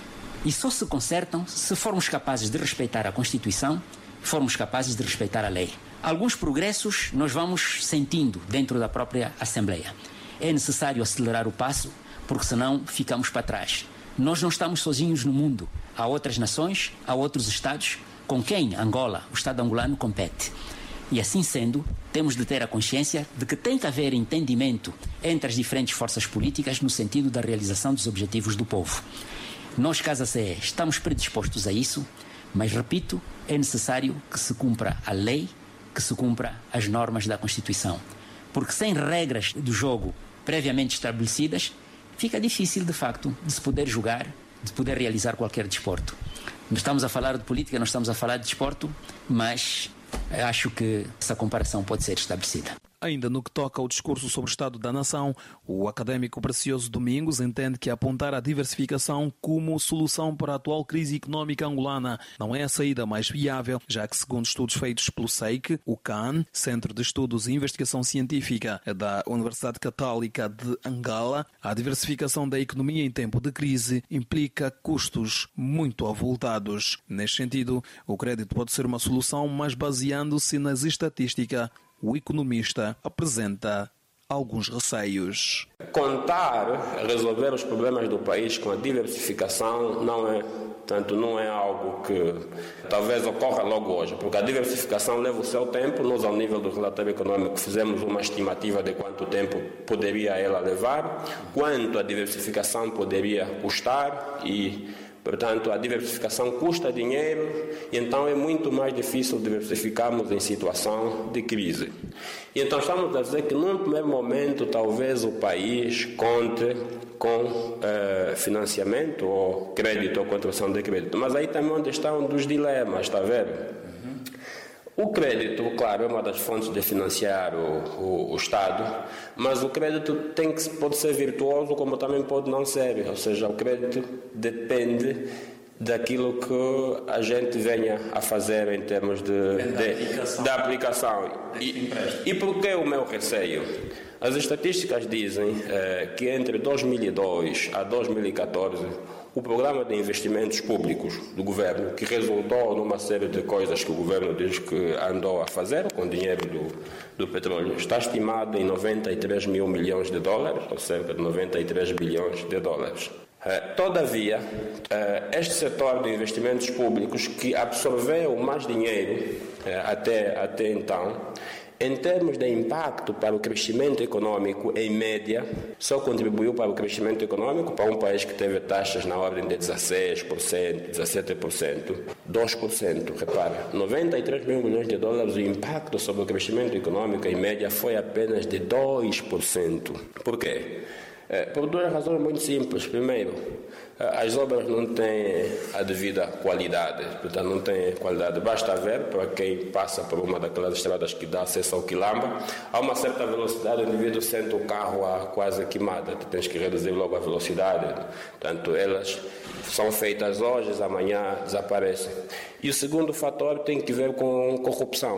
Speaker 17: E só se consertam se formos capazes de respeitar a Constituição, formos capazes de respeitar a lei. Alguns progressos nós vamos sentindo dentro da própria Assembleia. É necessário acelerar o passo, porque senão ficamos para trás. Nós não estamos sozinhos no mundo. Há outras nações, há outros Estados com quem Angola, o Estado angolano, compete. E assim sendo, temos de ter a consciência de que tem que haver entendimento entre as diferentes forças políticas no sentido da realização dos objetivos do povo. Nós, Casa C E, estamos predispostos a isso, mas, repito, é necessário que se cumpra a lei, que se cumpra as normas da Constituição. Porque sem regras do jogo previamente estabelecidas, fica difícil, de facto, de se poder jogar, de poder realizar qualquer desporto. Nós estamos a falar de política, nós estamos a falar de desporto, mas acho que essa comparação pode ser estabelecida.
Speaker 14: Ainda no que toca ao discurso sobre o Estado da Nação, o académico Precioso Domingos entende que apontar a diversificação como solução para a atual crise económica angolana não é a saída mais viável, já que, segundo estudos feitos pelo S E I C, o C A N, Centro de Estudos e Investigação Científica da Universidade Católica de Angola, a diversificação da economia em tempo de crise implica custos muito avultados. Neste sentido, o crédito pode ser uma solução, mas baseando-se nas estatísticas, o economista apresenta alguns receios.
Speaker 16: Contar resolver os problemas do país com a diversificação não é, tanto não é algo que talvez ocorra logo hoje, porque a diversificação leva o seu tempo. Nós, ao nível do relatório econômico, fizemos uma estimativa de quanto tempo poderia ela levar, quanto a diversificação poderia custar e, portanto, a diversificação custa dinheiro e então é muito mais difícil diversificarmos em situação de crise. E então estamos a dizer que num primeiro momento talvez o país conte com eh, financiamento ou crédito ou contração de crédito. Mas aí também onde está um dos dilemas, está a ver? O crédito, claro, é uma das fontes de financiar o, o, o Estado, mas o crédito tem que, pode ser virtuoso como também pode não ser. Ou seja, o crédito depende daquilo que a gente venha a fazer em termos de, de, da aplicação. De aplicação. E, e por que o meu receio? As estatísticas dizem eh, que entre dois mil e dois a dois mil e catorze o programa de investimentos públicos do governo, que resultou numa série de coisas que o governo diz que andou a fazer com dinheiro do, do petróleo, está estimado em noventa e três mil milhões de dólares, ou cerca de noventa e três bilhões de dólares. Uh, todavia, uh, este setor de investimentos públicos, que absorveu mais dinheiro uh, até, até então, em termos de impacto para o crescimento econômico, em média, só contribuiu para o crescimento econômico para um país que teve taxas na ordem de dezesseis por cento, dezessete por cento, dois por cento. Repara, noventa e três mil milhões de dólares, o impacto sobre o crescimento econômico, em média, foi apenas de dois por cento. Por quê? É, por duas razões muito simples. Primeiro, as obras não têm a devida qualidade, portanto não têm qualidade. Basta ver, para quem passa por uma daquelas estradas que dá acesso ao Quilamba, a uma certa velocidade o indivíduo sente o carro a quase queimada, tu tens que reduzir logo a velocidade. Portanto, elas são feitas hoje, amanhã desaparecem. E o segundo fator tem que ver com corrupção.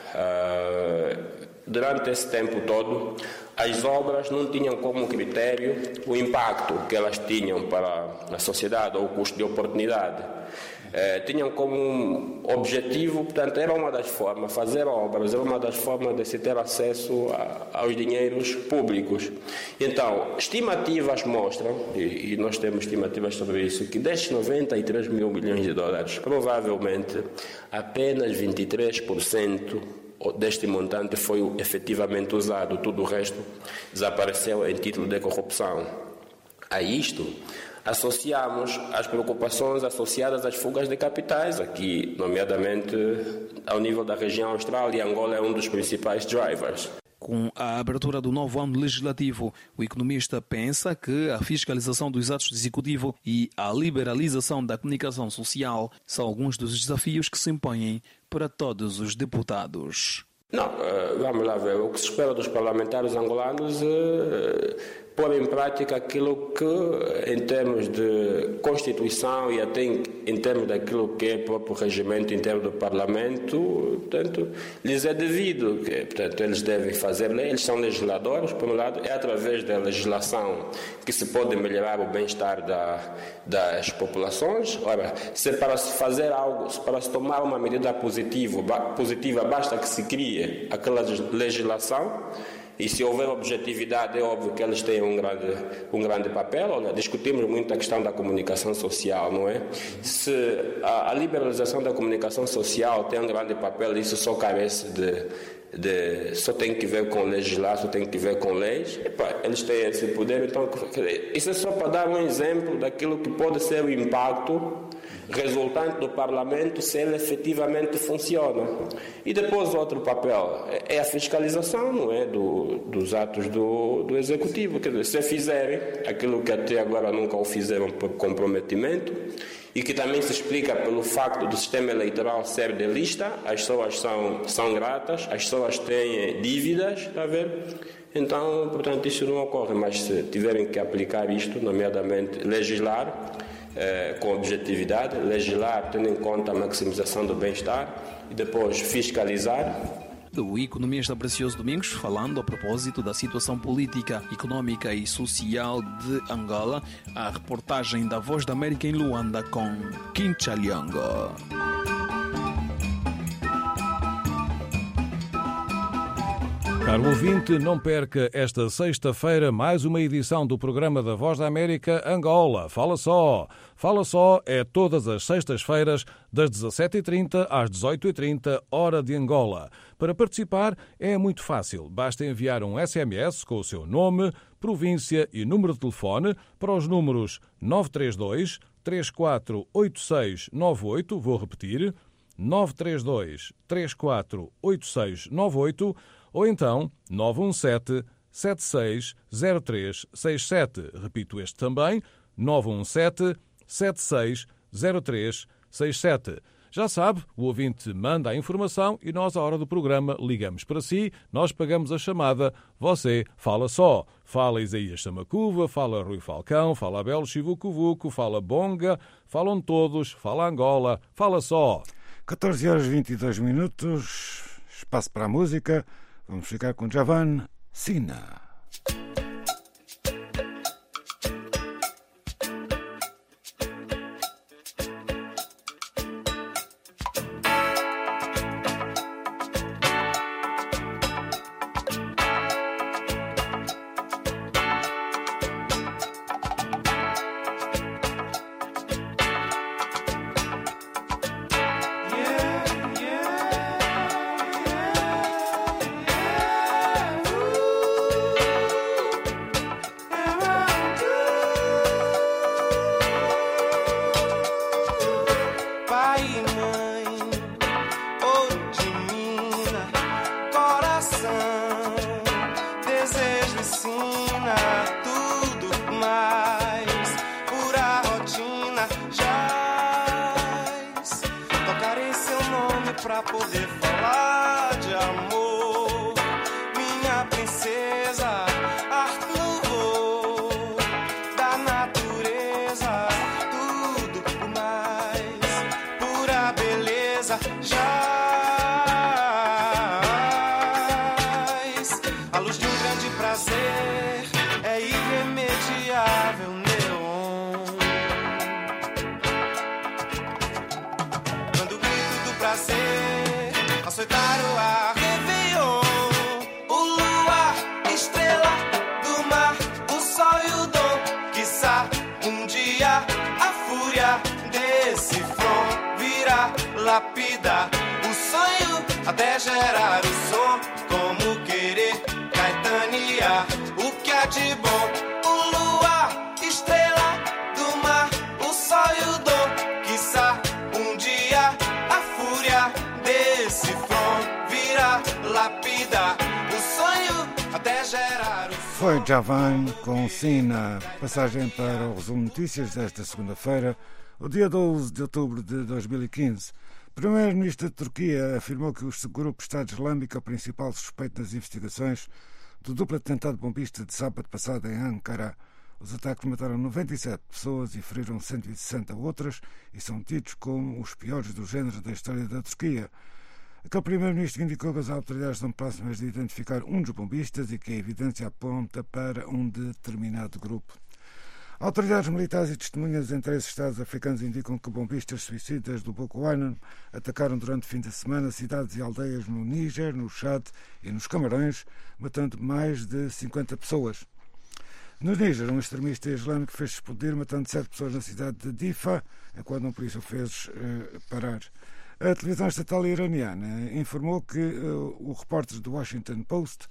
Speaker 16: Uh, durante esse tempo todo, as obras não tinham como critério o impacto que elas tinham para a sociedade ou o custo de oportunidade. Eh, tinham como objetivo, portanto, era uma das formas, fazer obras, era uma das formas de se ter acesso a, aos dinheiros públicos. Então, estimativas mostram, e, e nós temos estimativas sobre isso, que destes noventa e três mil milhões de dólares, provavelmente apenas vinte e três por cento deste montante foi efetivamente usado, tudo o resto desapareceu em título de corrupção. A isto associamos as preocupações associadas às fugas de capitais, aqui, nomeadamente, ao nível da região austral, e Angola é um dos principais drivers.
Speaker 14: Com a abertura do novo ano legislativo, o economista pensa que a fiscalização dos atos do executivo e a liberalização da comunicação social são alguns dos desafios que se impõem para todos os deputados.
Speaker 16: Não, vamos lá ver. O que se espera dos parlamentares angolanos é pôr em prática aquilo que, em termos de Constituição e até em, em termos daquilo que é o próprio regimento interno do Parlamento, portanto, lhes é devido. Que, portanto, eles devem fazer lei, eles são legisladores, por um lado, é através da legislação que se pode melhorar o bem-estar da, das populações. Ora, se para se fazer algo, se para se tomar uma medida positiva, positiva basta que se crie aquela legislação. E se houver objetividade, é óbvio que eles têm um grande, um grande papel. Olha, discutimos muito a questão da comunicação social, não é? Se a, a liberalização da comunicação social tem um grande papel, isso só carece de, de... só tem que ver com legislar, só tem que ver com leis. Epa, eles têm esse poder, então... Isso é só para dar um exemplo daquilo que pode ser o impacto resultante do Parlamento se ele efetivamente funciona. E depois outro papel é a fiscalização, não é, do, dos atos do, do Executivo. Quer dizer, se fizerem aquilo que até agora nunca o fizeram por comprometimento, e que também se explica pelo facto do sistema eleitoral ser de lista, as pessoas são, são gratas, as pessoas têm dívidas, está a ver? Então, portanto, isso não ocorre, mas se tiverem que aplicar isto, nomeadamente legislar, Eh, com objetividade, legislar tendo em conta a maximização do bem-estar e depois fiscalizar.
Speaker 14: O economista Precioso Domingos falando a propósito da situação política, econômica e social de Angola, a reportagem da Voz da América em Luanda com Quincha Liongo.
Speaker 13: Caro ouvinte, não perca esta sexta-feira mais uma edição do programa da Voz da América Angola. Fala só! Fala só é todas as sextas-feiras, das dezassete e trinta às dezoito e trinta, hora de Angola. Para participar é muito fácil. Basta enviar um S M S com o seu nome, província e número de telefone para os números nove três dois, três quatro oito seis nove oito, vou repetir, nove três dois, três quatro oito seis nove oito, ou então nove um sete, sete seis zero três seis sete. Repito este também, nove um sete, sete seis zero três seis sete. Já sabe, o ouvinte manda a informação e nós, à hora do programa, ligamos para si, nós pagamos a chamada, você fala só. Fala Isaías Samacuva, fala Rui Falcão, fala Abel Chivucovuco, fala Bonga, falam todos, fala Angola, fala só.
Speaker 10: catorze horas e vinte e dois minutos, espaço para a música. Vamos ficar com Javan Sina.
Speaker 18: Pra poder falar de amor, minha princesa, Arthur, da natureza, tudo mais, pura beleza, jaz, a luz de um grande prazer é irremediável, neon. Quando o grito do prazer açoitar o ar, Réveillon, o luar, estrela do mar, o sol e o dom, quiçá um dia a fúria desse front virá lapidar o sonho até gerar o som, como querer caetanear o que há de bom, o luar, estrela do cifrão virá lapidar o sonho até gerar o
Speaker 10: Foi Javan com Sina. Passagem para o resumo de notícias desta segunda-feira, o dia doze de outubro de dois mil e quinze. O primeiro-ministro da Turquia afirmou que o grupo Estado Islâmico é o principal suspeito nas investigações do duplo atentado bombista de sábado passado em Ankara. Os ataques mataram noventa e sete pessoas e feriram cento e sessenta outras e são tidos como os piores do género da história da Turquia. Aquele primeiro-ministro indicou que as autoridades estão próximas de identificar um dos bombistas e que a evidência aponta para um determinado grupo. Autoridades militares e testemunhas em três estados africanos indicam que bombistas suicidas do Boko Haram atacaram durante o fim de semana cidades e aldeias no Níger, no Chad e nos Camarões, matando mais de cinquenta pessoas. No Níger, um extremista islâmico fez explodir, matando sete pessoas na cidade de Difa, enquanto um polícia o fez uh, parar. A televisão estatal iraniana informou que uh, o repórter do Washington Post,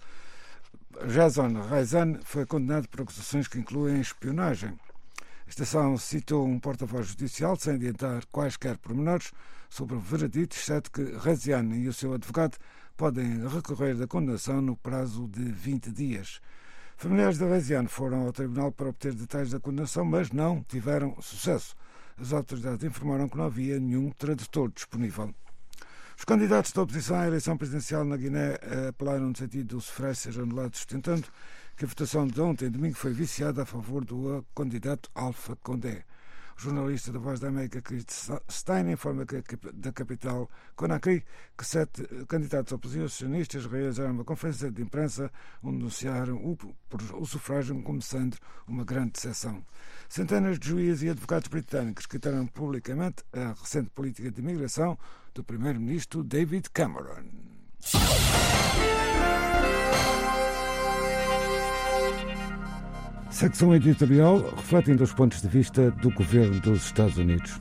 Speaker 10: Jason Raizan, foi condenado por acusações que incluem espionagem. A estação citou um porta-voz judicial sem adiantar quaisquer pormenores sobre o veredito, exceto que Razian e o seu advogado podem recorrer da condenação no prazo de vinte dias. Familiares de Razian foram ao tribunal para obter detalhes da condenação, mas não tiveram sucesso. As autoridades informaram que não havia nenhum tradutor disponível. Os candidatos da oposição à eleição presidencial na Guiné apelaram no sentido do sufrágio seja anulado, sustentando que a votação de ontem, domingo, foi viciada a favor do candidato Alpha Condé. O jornalista da Voz da América, Chris Stein, informa que, da capital Conakry que sete candidatos oposicionistas realizaram uma conferência de imprensa onde anunciaram o, o sufrágio começando uma grande decepção. Centenas de juízes e advogados britânicos criticaram publicamente a recente política de imigração do primeiro-ministro David Cameron. Secção editorial refletindo os pontos de vista do governo dos Estados Unidos.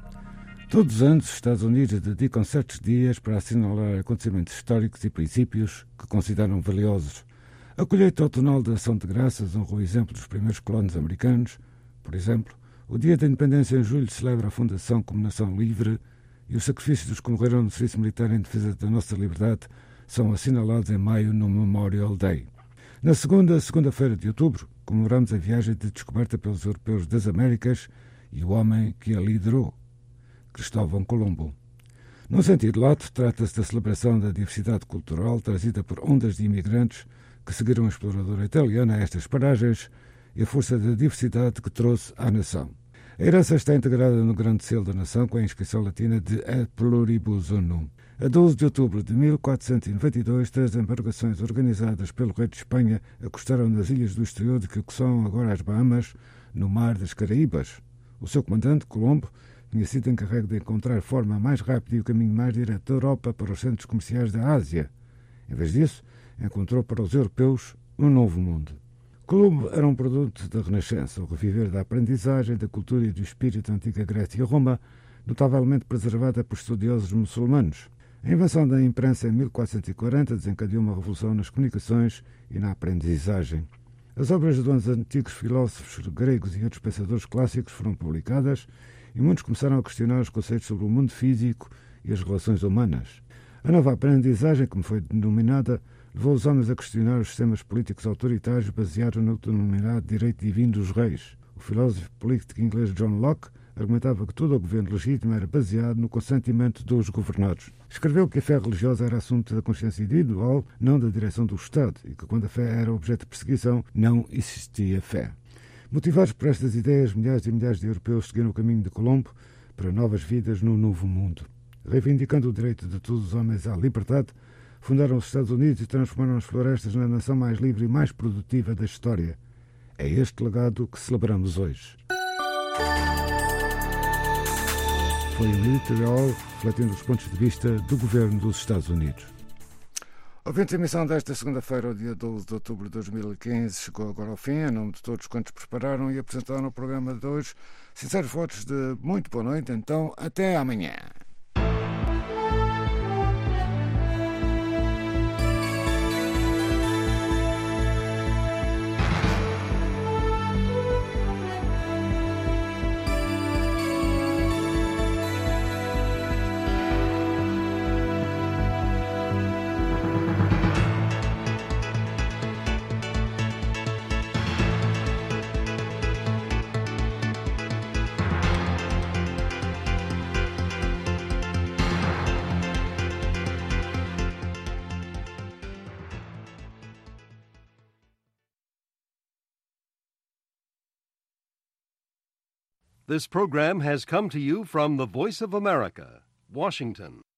Speaker 10: Todos os anos, os Estados Unidos dedicam certos dias para assinalar acontecimentos históricos e princípios que consideram valiosos. A colheita outonal da Ação de Graças honra o exemplo dos primeiros colonos americanos. Por exemplo, o Dia da Independência em julho celebra a fundação como nação livre e os sacrifícios dos que morreram no serviço militar em defesa da nossa liberdade são assinalados em maio no Memorial Day. Na segunda, segunda-feira de outubro, comemoramos a viagem de descoberta pelos europeus das Américas e o homem que a liderou, Cristóvão Colombo. Num sentido lato, trata-se da celebração da diversidade cultural trazida por ondas de imigrantes que seguiram a exploradora italiana a estas paragens e a força da diversidade que trouxe à nação. A herança está integrada no grande selo da nação com a inscrição latina de Et Pluribus Unum. A doze de outubro de mil quatrocentos e noventa e dois, três embarcações organizadas pelo rei de Espanha acostaram nas ilhas do exterior de que são agora as Bahamas, no mar das Caraíbas. O seu comandante, Colombo, tinha sido encarregue de encontrar forma mais rápida e o caminho mais direto da Europa para os centros comerciais da Ásia. Em vez disso, encontrou para os europeus um novo mundo. Colombo era um produto da Renascença, o reviver da aprendizagem, da cultura e do espírito da antiga Grécia e Roma, notavelmente preservada por estudiosos muçulmanos. A invenção da imprensa em mil quatrocentos e quarenta desencadeou uma revolução nas comunicações e na aprendizagem. As obras dos antigos filósofos gregos e outros pensadores clássicos foram publicadas e muitos começaram a questionar os conceitos sobre o mundo físico e as relações humanas. A nova aprendizagem, como foi denominada, levou os homens a questionar os sistemas políticos autoritários baseados no denominado direito divino dos reis. O filósofo político inglês John Locke argumentava que todo o governo legítimo era baseado no consentimento dos governados. Escreveu que a fé religiosa era assunto da consciência individual, não da direção do Estado, e que quando a fé era objeto de perseguição, não existia fé. Motivados por estas ideias, milhares e milhares de europeus seguiram o caminho de Colombo para novas vidas no novo mundo. Reivindicando o direito de todos os homens à liberdade, fundaram os Estados Unidos e transformaram as florestas na nação mais livre e mais produtiva da história. É este legado que celebramos hoje. Foi um editorial refletindo os pontos de vista do governo dos Estados Unidos. Ouvinte, a emissão desta segunda-feira, o dia doze de outubro de dois mil e quinze, chegou agora ao fim. Em nome de todos quantos prepararam e apresentaram o programa de hoje, sinceros votos de muito boa noite. Então, até amanhã.
Speaker 20: This program has come to you from the Voice of America, Washington.